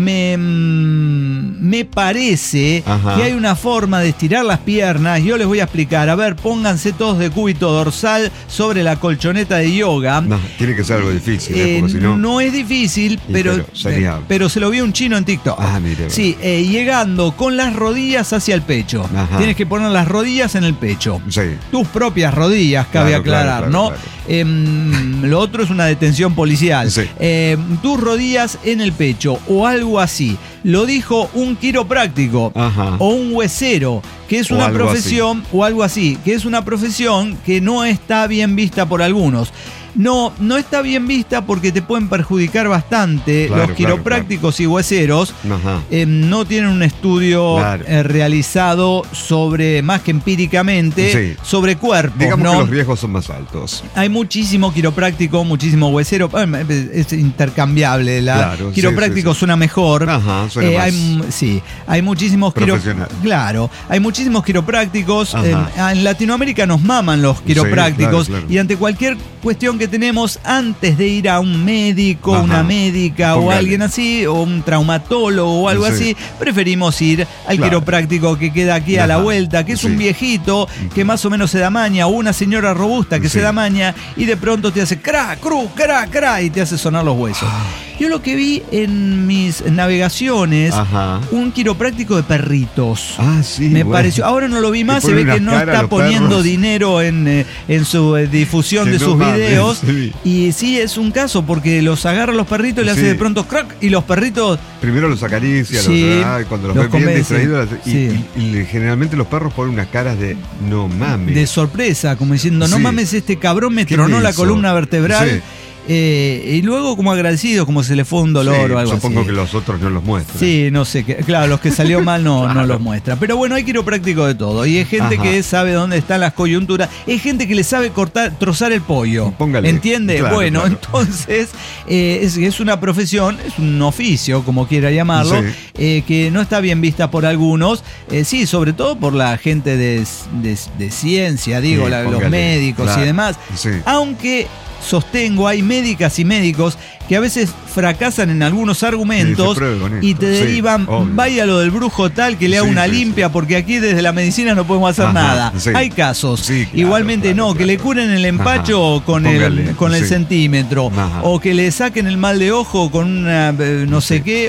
me parece Ajá. que hay una forma de estirar las piernas. Yo les voy a explicar. A ver, pónganse todos de cúbito dorsal sobre la colchoneta de yoga. No, tiene que ser algo difícil, porque si no. No es difícil, pero se lo vi un chino en TikTok. Ah, mire. Sí, llegando con las rodillas hacia el pecho. Ajá. Tienes que poner las rodillas en el pecho. Sí. Tus propias rodillas, cabe Claro, aclarar, claro, ¿no? claro. Lo otro es una detención policial. Sí. Tus rodillas en el pecho o algo así. Lo dijo un quiropráctico Ajá. o un huesero, que es O una algo profesión, o algo así, que es una profesión que no está bien vista por algunos. No está bien vista porque te pueden perjudicar bastante. Claro, Los quiroprácticos claro. y hueseros Ajá. no tienen un estudio Claro. realizado sobre, más que empíricamente, Sí. sobre cuerpos, Digamos ¿no? que los riesgos son más altos. Hay muchísimo quiropráctico, muchísimo huesero. Es intercambiable. Claro, sí, quiropráctico sí. suena mejor. Ajá, suena más Hay muchísimos profesional. Claro, hay muchísimos quiroprácticos. Ajá. En Latinoamérica nos maman los quiroprácticos. claro, claro. Y ante cualquier cuestión que tenemos, antes de ir a un médico, Ajá. una médica o Póngale. alguien así, o un traumatólogo o algo Sí. así, preferimos ir al Claro. quiropráctico que queda aquí a la Ajá. vuelta, que es un Sí. viejito que más o menos se da maña, o una señora robusta que Sí. se da maña y de pronto te hace cra, cru, cra, cra y te hace sonar los huesos. Yo lo que vi en mis navegaciones, Ajá. un quiropráctico de perritos. Ah, sí. Me bueno. pareció, ahora no lo vi más, Que se ve pone que unas no caras a está los poniendo perros. dinero en su difusión Que de no sus mames, videos. sí. Y sí, es un caso, porque los agarra a los perritos y le hace Sí. de pronto crack, y los perritos Primero los acaricia, Sí. y cuando los, Los ve bien convence. distraídos, Sí. y generalmente los perros ponen unas caras de no mames. de sorpresa, como diciendo, no Sí. mames, este cabrón me ¿Qué tronó me la hizo? columna vertebral. Sí. Y luego como agradecido, como se le fue un dolor Sí, o algo supongo así. que los otros no los muestran. Sí, no sé, claro, los que salió mal no los muestra. Pero bueno, hay quiropráctico de todo. Y hay gente Ajá. que sabe dónde están las coyunturas. Hay gente que le sabe trozar el pollo. Póngale. ¿Entiende? Claro, bueno, claro. entonces es una profesión, es un oficio, como quiera llamarlo, que no está bien vista por algunos. Sí, sobre todo por la gente de ciencia, digo, Sí, los póngale. médicos Claro. y demás. Sí. Aunque sostengo, hay médicas y médicos que a veces fracasan en algunos argumentos Sí, se pruebe con y esto. te Sí, derivan, obvio. vaya lo del brujo tal que le haga Sí, una sí, limpia, porque aquí desde la medicina no podemos hacer Ajá, nada. sí. Hay casos. Sí, claro, Igualmente claro, no, claro. que le curen el empacho Ajá. con Póngale, el sí. centímetro, Ajá. o que le saquen el mal de ojo con una no sé qué,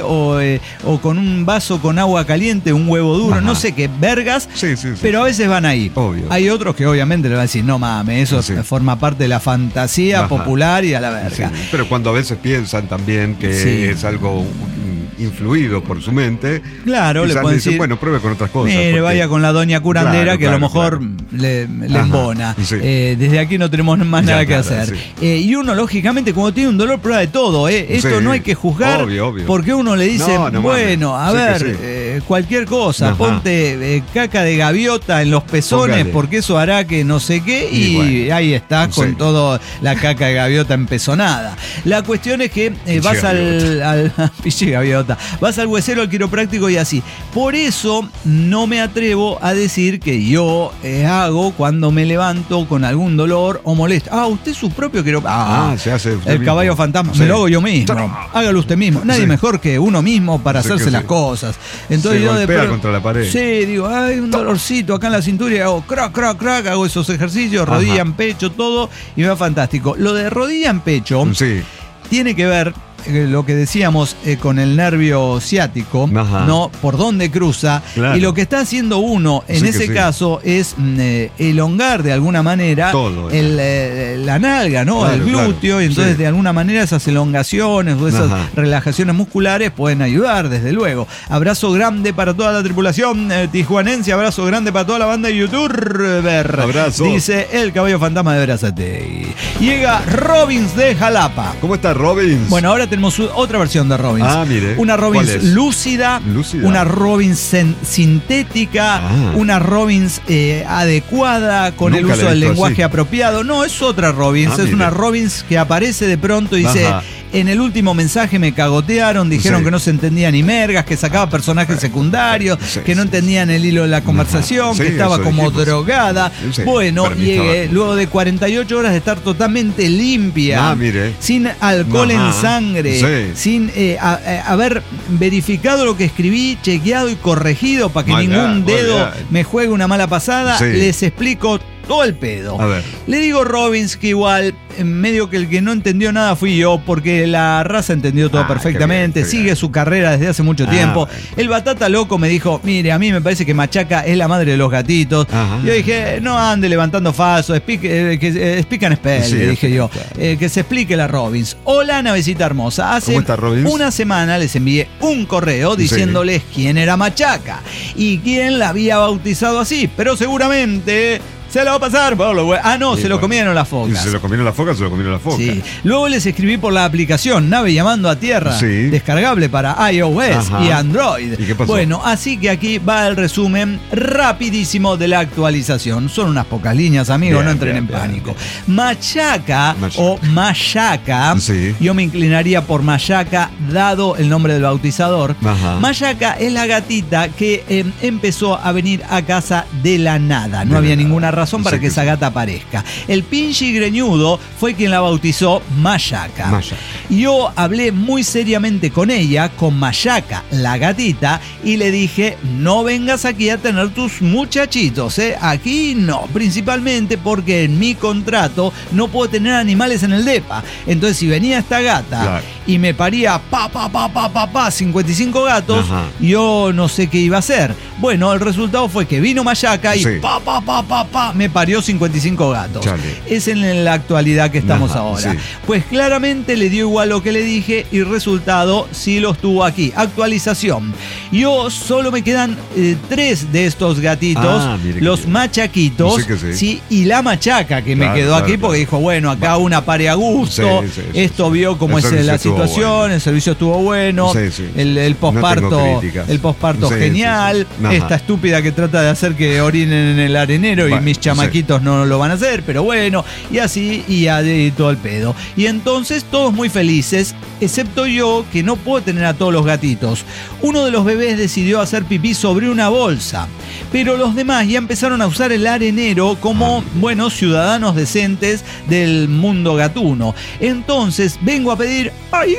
o con un vaso con agua caliente, un huevo duro, Ajá. no sé qué, vergas, Sí, sí, sí. pero a veces van ahí. Obvio. Hay otros que obviamente le van a decir, no mames, eso Sí. forma parte de la fantasía Ajá. popular y a la verga. Sí, pero cuando a veces piensan también que Sí. es algo influido por su mente, Claro, le quizás pueden dicen, decir, bueno, pruebe con otras cosas. mire, porque- vaya con la doña curandera, Claro, que a lo claro, mejor claro. le Ajá, embona. sí. Desde aquí no tenemos más Ya, nada que nada, hacer. sí. Y uno, lógicamente, cuando tiene un dolor, prueba de todo. Esto Sí. no hay que juzgar, Obvio, obvio. porque uno le dice, No, no bueno, a mames. Sí ver, que sí. cualquier cosa, Ajá. ponte caca de gaviota en los pezones, Póngale. porque eso hará que no sé qué, Y y bueno. ahí estás con Sí. todo la caca de gaviota empezonada. La cuestión es que vas Piche al piche gaviota, vas al huesero, al quiropráctico y así. Por eso no me atrevo a decir que yo hago cuando me levanto con algún dolor o molestia. Ah, usted es su propio quiropráctico. se hace usted El mismo. caballo fantasma. Sí. Me lo hago yo mismo. No. Hágalo usted mismo. Nadie Sí. mejor que uno mismo para Sí, hacerse que las sí. cosas. Entonces Se yo de golpea pronto- contra la pared. Sí, digo, hay un dolorcito acá en la cintura y hago crack, crack, crack, hago esos ejercicios, rodilla Ajá. en pecho, todo, y me va fantástico. Lo de rodilla en pecho Sí. tiene que ver lo que decíamos con el nervio ciático, Ajá. ¿no? Por dónde cruza. Claro. Y lo que está haciendo uno en Sí que ese sí. caso es elongar de alguna manera Todo, la nalga, ¿no? Claro, El glúteo. claro. Y entonces Sí. de alguna manera esas elongaciones o esas Ajá. relajaciones musculares pueden ayudar, desde luego. Abrazo grande para toda la tripulación tijuanense, abrazo grande para toda la banda de YouTuber. Abrazo. Dice el caballo fantasma de Berazategui. Llega Robbins de Jalapa. ¿Cómo está Robbins? Bueno, ahora tenemos otra versión de Robbins. Ah, mire. Una Robbins ¿Cuál es? lúcida, Lúcida. una Robbins sintética, Ah. una Robbins adecuada, con el Nunca uso la he del visto lenguaje así. apropiado. No, es otra Robbins, Ah, es mire. una Robbins que aparece de pronto y dice: Ajá. en el último mensaje me cagotearon, dijeron Sí. que no se entendía ni mergas, que sacaba personajes secundarios, Sí, que no sí, entendían el hilo de la conversación, Ajá. Sí, que estaba eso como dijimos. drogada. Sí, Bueno, permitaba. llegué luego de 48 horas de estar totalmente limpia, Ah, mire. sin alcohol en Ajá. sangre, Sí. sin haber verificado lo que escribí, chequeado y corregido para que Muy ningún bien, muy dedo bien. me juegue una mala pasada. Sí. Les explico todo el pedo. A ver. Le digo Robbins que igual, en medio que el que no entendió nada fui yo, porque la raza entendió todo Ah, perfectamente, qué bien, qué sigue bien. su carrera desde hace mucho tiempo. Bueno. El Batata Loco me dijo: mire, a mí me parece que Machaca es la madre de los gatitos. Ajá. Yo dije: no ande levantando falsos, speak and spell, Sí, le dije yo. claro. Que se explique la Robbins. Hola, navecita hermosa. Hace ¿Cómo está, Robbins? una semana les envié un correo diciéndoles quién era Machaca y quién la había bautizado así, pero seguramente se lo va a pasar por lo bueno. Ah, no, Sí, se lo bueno. comieron las focas. Se lo comieron la foca, se lo comieron la foca. Sí. Luego les escribí por la aplicación Nave Llamando a Tierra, Sí. descargable para iOS Ajá. y Android. ¿Y qué pasó? Bueno, así que aquí va el resumen rapidísimo de la actualización. Son unas pocas líneas, amigos, Bien, no entren bien, en bien, pánico. bien. Machaca Machaca. o Machaca, Sí. yo me inclinaría por Machaca, dado el nombre del bautizador. Ajá. Machaca es la gatita que empezó a venir a casa de la nada. No De había la nada. ninguna razón para Sí, que que esa sí. gata aparezca. El pinche greñudo fue quien la bautizó Machaca. Machaca. Yo hablé muy seriamente con ella, con Machaca, la gatita, y le dije: no vengas aquí a tener tus muchachitos, ¿eh? Aquí no, principalmente porque en mi contrato no puedo tener animales en el depa. Entonces, si venía esta gata Claro. y me paría 55 gatos, Ajá. yo no sé qué iba a hacer. Bueno, el resultado fue que vino Machaca y Sí. me parió 55 gatos. Chale. Es en la actualidad que estamos Ajá, ahora. sí. Pues claramente le dio igual lo que le dije y resultado sí lo estuvo aquí. Actualización. Yo solo me quedan 3 de estos gatitos, Ah, mire qué los bien. machaquitos, Sí que sí. sí, y la Machaca que me Claro, quedó claro, aquí porque claro. dijo: bueno, acá una pare a gusto. Sí, sí, sí, Esto sí. vio cómo El es servicio la estuvo situación, bueno. el servicio estuvo bueno, Sí, sí. el No posparto, tengo críticas. el posparto Sí, sí, genial, sí. Ajá. esta estúpida que trata de hacer que orinen en el arenero y Bueno, mis sí. chamaquitos no lo van a hacer, pero bueno, y así y todo el pedo. Y entonces todos muy felices, excepto yo, que no puedo tener a todos los gatitos. Uno de los bebés decidió hacer pipí sobre una bolsa, pero los demás ya empezaron a usar el arenero como buenos ciudadanos decentes del mundo gatuno. Entonces vengo a pedir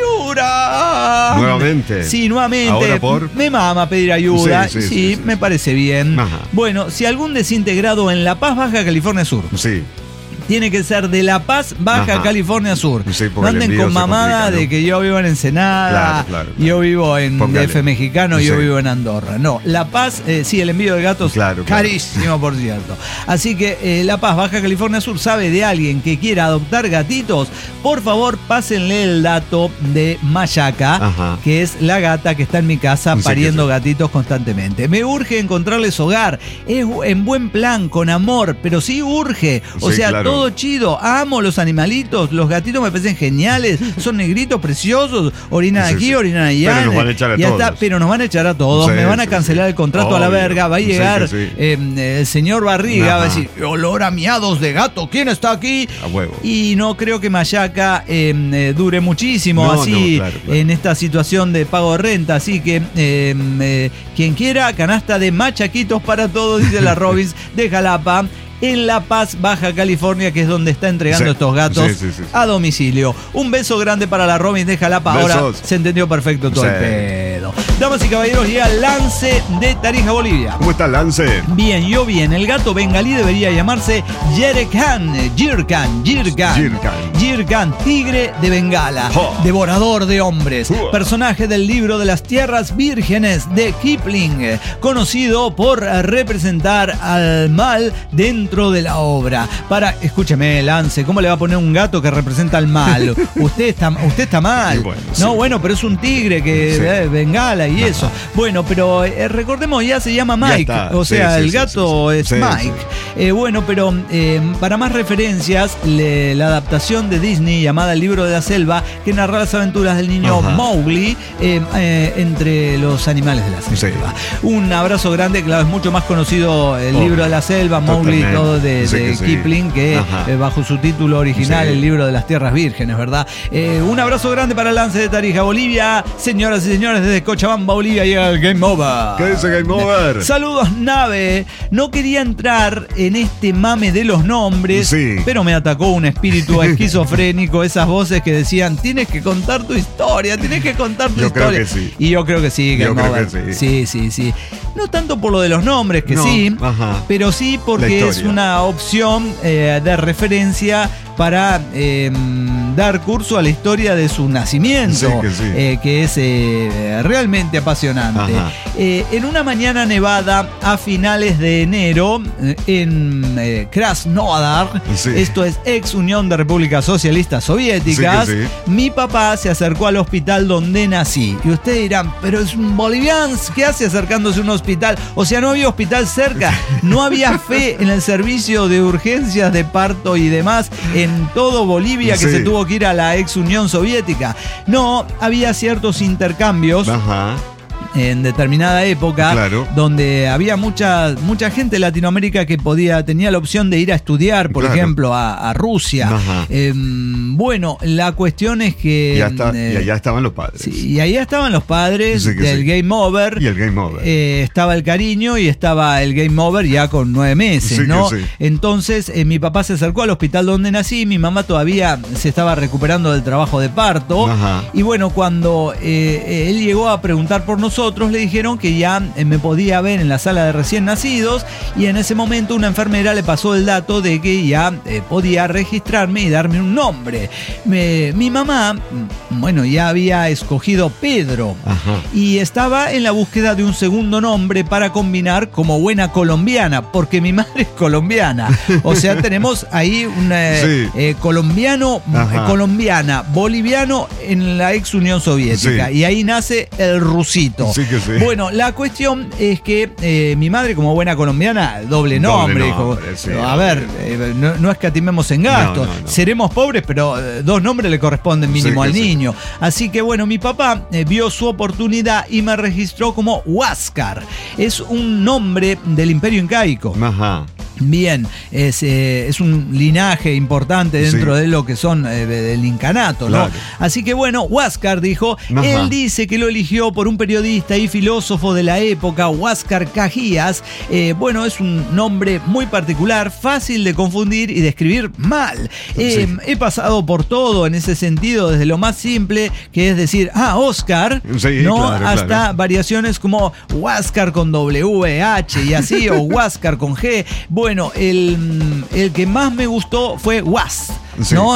ayuda. Nuevamente. Sí, nuevamente. Ahora por- Me mama pedir ayuda. Sí, sí, Sí, sí, sí, me sí. parece bien. Ajá. Bueno, si algún desintegrado en La Paz, Baja California Sur, Sí. tiene que ser de La Paz, Baja Ajá. California Sur. Sí, porque No el anden envío con se mamada complica, ¿no? de que yo vivo en Ensenada, Claro, claro, claro. yo vivo en Póngale. DF mexicano, yo Sí. vivo en Andorra. No, La Paz, sí, el envío de gatos, Claro, claro. carísimo, por cierto. Así que La Paz, Baja California Sur, sabe de alguien que quiera adoptar gatitos, por favor, pásenle el dato de Machaca, Ajá. que es la gata que está en mi casa Sí, que pariendo sí. gatitos constantemente. Me urge encontrarles hogar, es en buen plan, con amor, pero sí urge. O Sí, sea, claro. todo chido. Amo los animalitos, los gatitos me parecen geniales, son negritos preciosos, orinan Sí, aquí, sí. orinan allá. Pero nos van a echar a Ya todos. está, pero nos van a echar a todos, Sí, me van a sí, cancelar sí. el contrato a la Obvio. verga, va a Sí, llegar que sí. el señor Barriga, va a Ajá. decir: olor a miados de gato, ¿quién está aquí? A huevo. Y no creo que Machaca dure muchísimo No, así no, claro, claro. en esta situación de pago de renta. Así que quien quiera, canasta de machaquitos para todos, dice la Robbins de Jalapa, en La Paz, Baja California, que es donde está entregando Sí. estos gatos Sí, sí, sí, sí. a domicilio. Un beso grande para la Robbins de Jalapa. Ahora Besos. se entendió perfecto todo Sí. el pedo. Damas y caballeros, llega Lance de Tarija, Bolivia. ¿Cómo está, Lance? Bien, yo bien. El gato bengalí debería llamarse Jirkan, tigre de Bengala, devorador de hombres, personaje del libro de las tierras vírgenes de Kipling, conocido por representar al mal dentro de la obra. Escúcheme, Lance, ¿cómo le va a poner un gato que representa al mal? Usted está mal. Bueno, no, sí. bueno, pero es un tigre que Bengala y eso. Bueno, pero recordemos, ya se llama Mike. O sea, el gato es Mike. Bueno, pero para más referencias, la adaptación de Disney llamada El libro de la selva, que narra las aventuras del niño Mowgli entre los animales de la selva. Sí. Un abrazo grande, claro, es mucho más conocido el libro de la selva, Mowgli, todo de Kipling, que bajo su título original, el libro de las tierras vírgenes, ¿verdad? Un abrazo grande para Lance de Tarija, Bolivia. Señoras y señores, desde Cochabamba, Bolivia, llega el Game Over. ¿Qué dice Game Over? Saludos, nave. No quería entrar en este mame de los nombres, pero me atacó un espíritu esquizofrénico, esas voces que decían, tienes que contar tu historia, tienes que contar tu historia. Creo que sí. Y yo creo que sí, Game Over. Sí. No tanto por lo de los nombres, que pero sí porque es una opción de referencia para dar curso a la historia de su nacimiento, que es realmente apasionante. En una mañana nevada a finales de enero en Krasnodar, esto es ex Unión de Repúblicas Socialistas Soviéticas, mi papá se acercó al hospital donde nací. Y ustedes dirán, pero es un boliviano, ¿qué hace acercándose a un hospital? O sea, no había hospital cerca, no había fe en el servicio de urgencias de parto y demás en todo Bolivia, que se tuvo que ir a la ex Unión Soviética. No, había ciertos intercambios en determinada época, donde había mucha gente de Latinoamérica que tenía la opción de ir a estudiar, por ejemplo, a Rusia. Bueno, la cuestión es que... y allá estaban los padres. Y allá estaban los padres del Game Over. Y el Game Over. Estaba el cariño y estaba el Game Over ya con 9 meses, ¿no? Entonces, mi papá se acercó al hospital donde nací, mi mamá todavía se estaba recuperando del trabajo de parto. Y bueno, cuando él llegó a preguntar por nosotros, le dijeron que ya me podía ver en la sala de recién nacidos, y en ese momento una enfermera le pasó el dato de que ya podía registrarme y darme un nombre. Mi mamá, bueno, ya había escogido Pedro y estaba en la búsqueda de un segundo nombre para combinar como buena colombiana, porque mi madre es colombiana. O sea, tenemos ahí un colombiano, colombiana, boliviano en la ex Unión Soviética, y ahí nace el rusito. Bueno, la cuestión es que mi madre, como buena colombiana, doble nombre. Dijo, a ver, no escatimemos en gastos. Seremos pobres, pero 2 nombres le corresponden mínimo al niño. Así que bueno, mi papá vio su oportunidad y me registró como Huáscar. Es un nombre del Imperio Incaico. Bien, es un linaje importante dentro de lo que son del incanato, ¿no? Así que bueno, Huáscar dijo, él dice que lo eligió por un periodista y filósofo de la época, Huáscar Cajías. Bueno, es un nombre muy particular, fácil de confundir y de escribir mal. He pasado por todo en ese sentido, desde lo más simple, que es decir, Oscar, ¿no? Hasta variaciones como Huáscar con W, H y así, o Huáscar con G. Bueno, el que más me gustó fue Was, ¿no?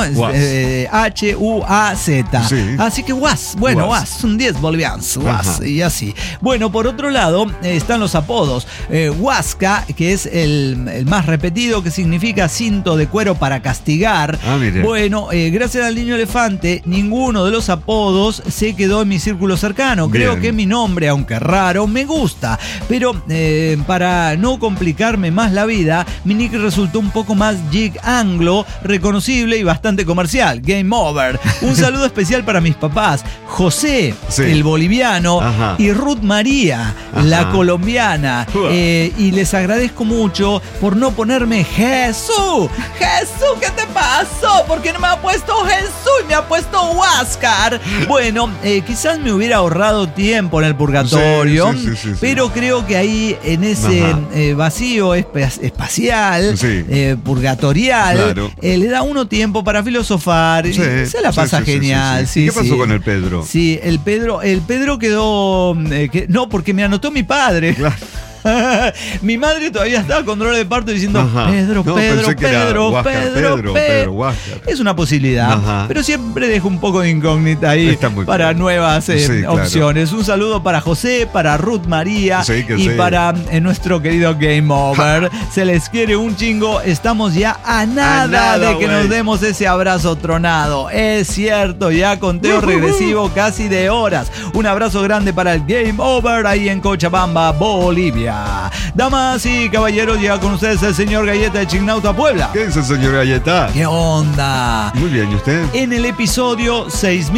H-U-A-Z. Así que Was, bueno, Was, son 10 bolivianos, Was, y así. Bueno, por otro lado, están los apodos. Huasca, que es el más repetido, que significa cinto de cuero para castigar. Bueno, gracias al niño elefante, ninguno de los apodos se quedó en mi círculo cercano. Creo que mi nombre, aunque raro, me gusta. Pero para no complicarme más la vida, mi nick resultó un poco más jig anglo, reconocible y bastante comercial. Game Over. Un saludo especial para mis papás, José, el boliviano, y Ruth María, la colombiana. Y les agradezco mucho por no ponerme Jesús. Jesús, ¿qué te pasa? pasó? Porque no me ha puesto Jesús, me ha puesto Huáscar. Bueno, quizás me hubiera ahorrado tiempo en el purgatorio, sí. pero creo que ahí en ese vacío espacial, purgatorial, claro, le da uno tiempo para filosofar. Se la pasa genial. ¿Qué pasó con el Pedro? Sí, el Pedro quedó... no, porque me anotó mi padre. Claro. Mi madre todavía estaba con dolor de parto diciendo Ajá. Pedro. Huáscar. Es una posibilidad. Ajá. Pero siempre dejo un poco de incógnita ahí para nuevas opciones. Un saludo para José, para Ruth María y para nuestro querido Game Over. Se les quiere un chingo. Estamos ya a nada de que nos demos ese abrazo tronado. Es cierto, ya conteo regresivo casi de horas. Un abrazo grande para el Game Over ahí en Cochabamba, Bolivia. Damas y caballeros, llega con ustedes el señor Galleta de Chignauta, Puebla. ¿Qué dice el señor Galleta? ¿Qué onda? Muy bien, ¿y usted? En el episodio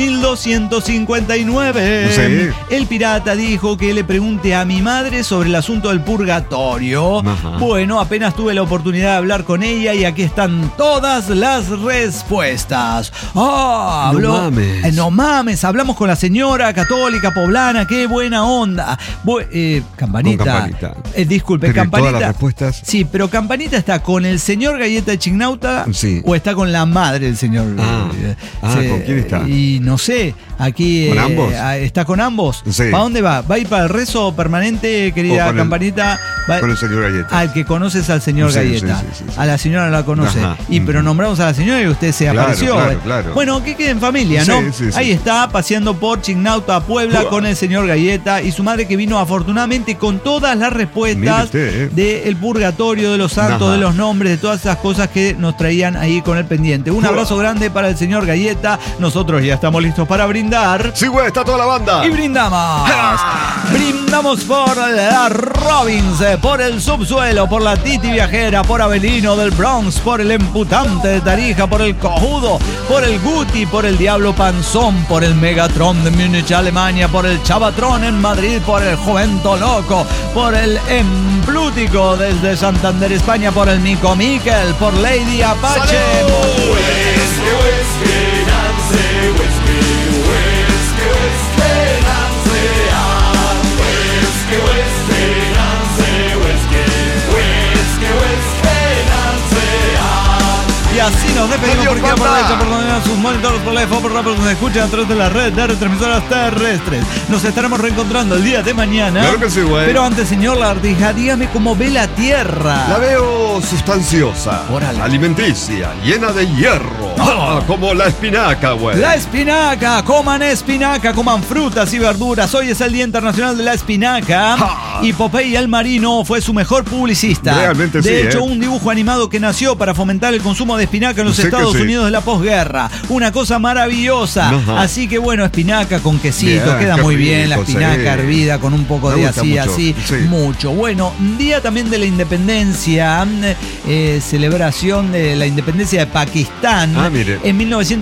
6259, el pirata dijo que le pregunte a mi madre sobre el asunto del purgatorio. Bueno, apenas tuve la oportunidad de hablar con ella y aquí están todas las respuestas. No mames, hablamos con la señora católica poblana, qué buena onda. Campanita. Disculpe, Campanita. Todas las respuestas. Sí, pero Campanita está con el señor Galleta de Chignauta o está con la madre del señor. ¿Con quién está? Y no sé, aquí ¿con ambos? ¿Está con ambos? Sí. ¿Para dónde va? ¿Va a ir para el rezo permanente, querida Campanita? Con el señor Galleta. Al que conoces al señor Galleta. Sí. A la señora no la conoce. Pero nombramos a la señora y usted se apareció. Claro. Bueno, que quede en familia, ¿no? Ahí está, paseando por Chignauta, Puebla, con el señor Galleta y su madre, que vino afortunadamente con todas las respuestas del purgatorio, de los santos, de los nombres, de todas esas cosas que nos traían ahí con el pendiente. Un abrazo grande para el señor Galleta. Nosotros ya estamos listos para brindar. Sí, güey, está toda la banda. Y brindamos. Brindamos por la Robbins, por el Subsuelo, por la Titi Viajera, por Avelino del Bronx, por el Emputante de Tarija, por el Cojudo, por el Guti, por el Diablo Panzón, por el Megatron de Múnich, Alemania, por el Chavatrón en Madrid, por el Juvento Loco, por el Emplútico desde Santander, España, por el Nico Miquel, por Lady Apache. Y así nos despedimos porque aprovecha por donde sus monitores por la iPhone, por nos escuchan a través de la red de retransmisoras terrestres. Nos estaremos reencontrando el día de mañana. Claro que sí, güey. Pero antes, señor Lardija, dígame cómo ve la Tierra. La veo sustanciosa, alimenticia, llena de hierro. Como la espinaca, güey. La espinaca, coman frutas y verduras. Hoy es el Día Internacional de la Espinaca. Y Popeye el Marino fue su mejor publicista. Realmente de hecho, un dibujo animado que nació para fomentar el consumo de espinaca en los Estados Unidos de la posguerra. Una cosa maravillosa. Así que bueno, espinaca con quesito, queda muy bien. La espinaca hervida con un poco de así. Mucho. Bueno, día también de la independencia, celebración de la independencia de Pakistán. En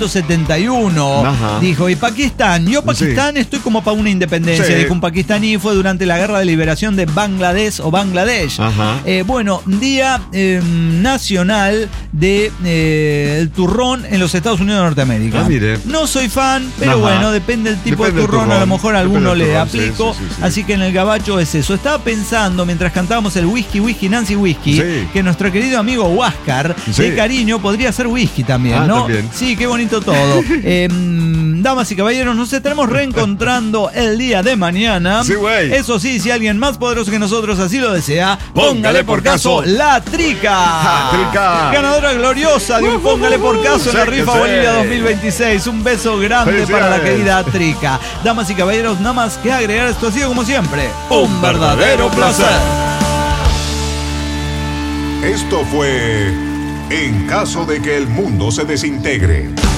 1971. Dijo, y Pakistán, yo Pakistán estoy como para una independencia. Dijo un pakistaní, fue durante la guerra de liberación de Bangladesh o Bangladesh. Bueno, día nacional de el turrón en los Estados Unidos de Norteamérica. No soy fan, pero bueno, depende del tipo de turrón. A lo mejor a alguno le aplico. Así que en el gabacho es eso. Estaba pensando mientras cantábamos el Whisky, Nancy Whisky, que nuestro querido amigo Huáscar, de cariño, podría ser whisky también, ¿no? También. Sí, qué bonito todo. Damas y caballeros, nos estaremos reencontrando el día de mañana. Eso sí, si alguien más poderoso que nosotros así lo desea, póngale por caso la Trica. Ganadora gloriosa de un Póngale por caso en la rifa Bolivia 2026. Un beso grande para la querida Trica. Damas y caballeros, nada más que agregar, esto ha sido como siempre un verdadero placer. Esto fue En caso de que el mundo se desintegre.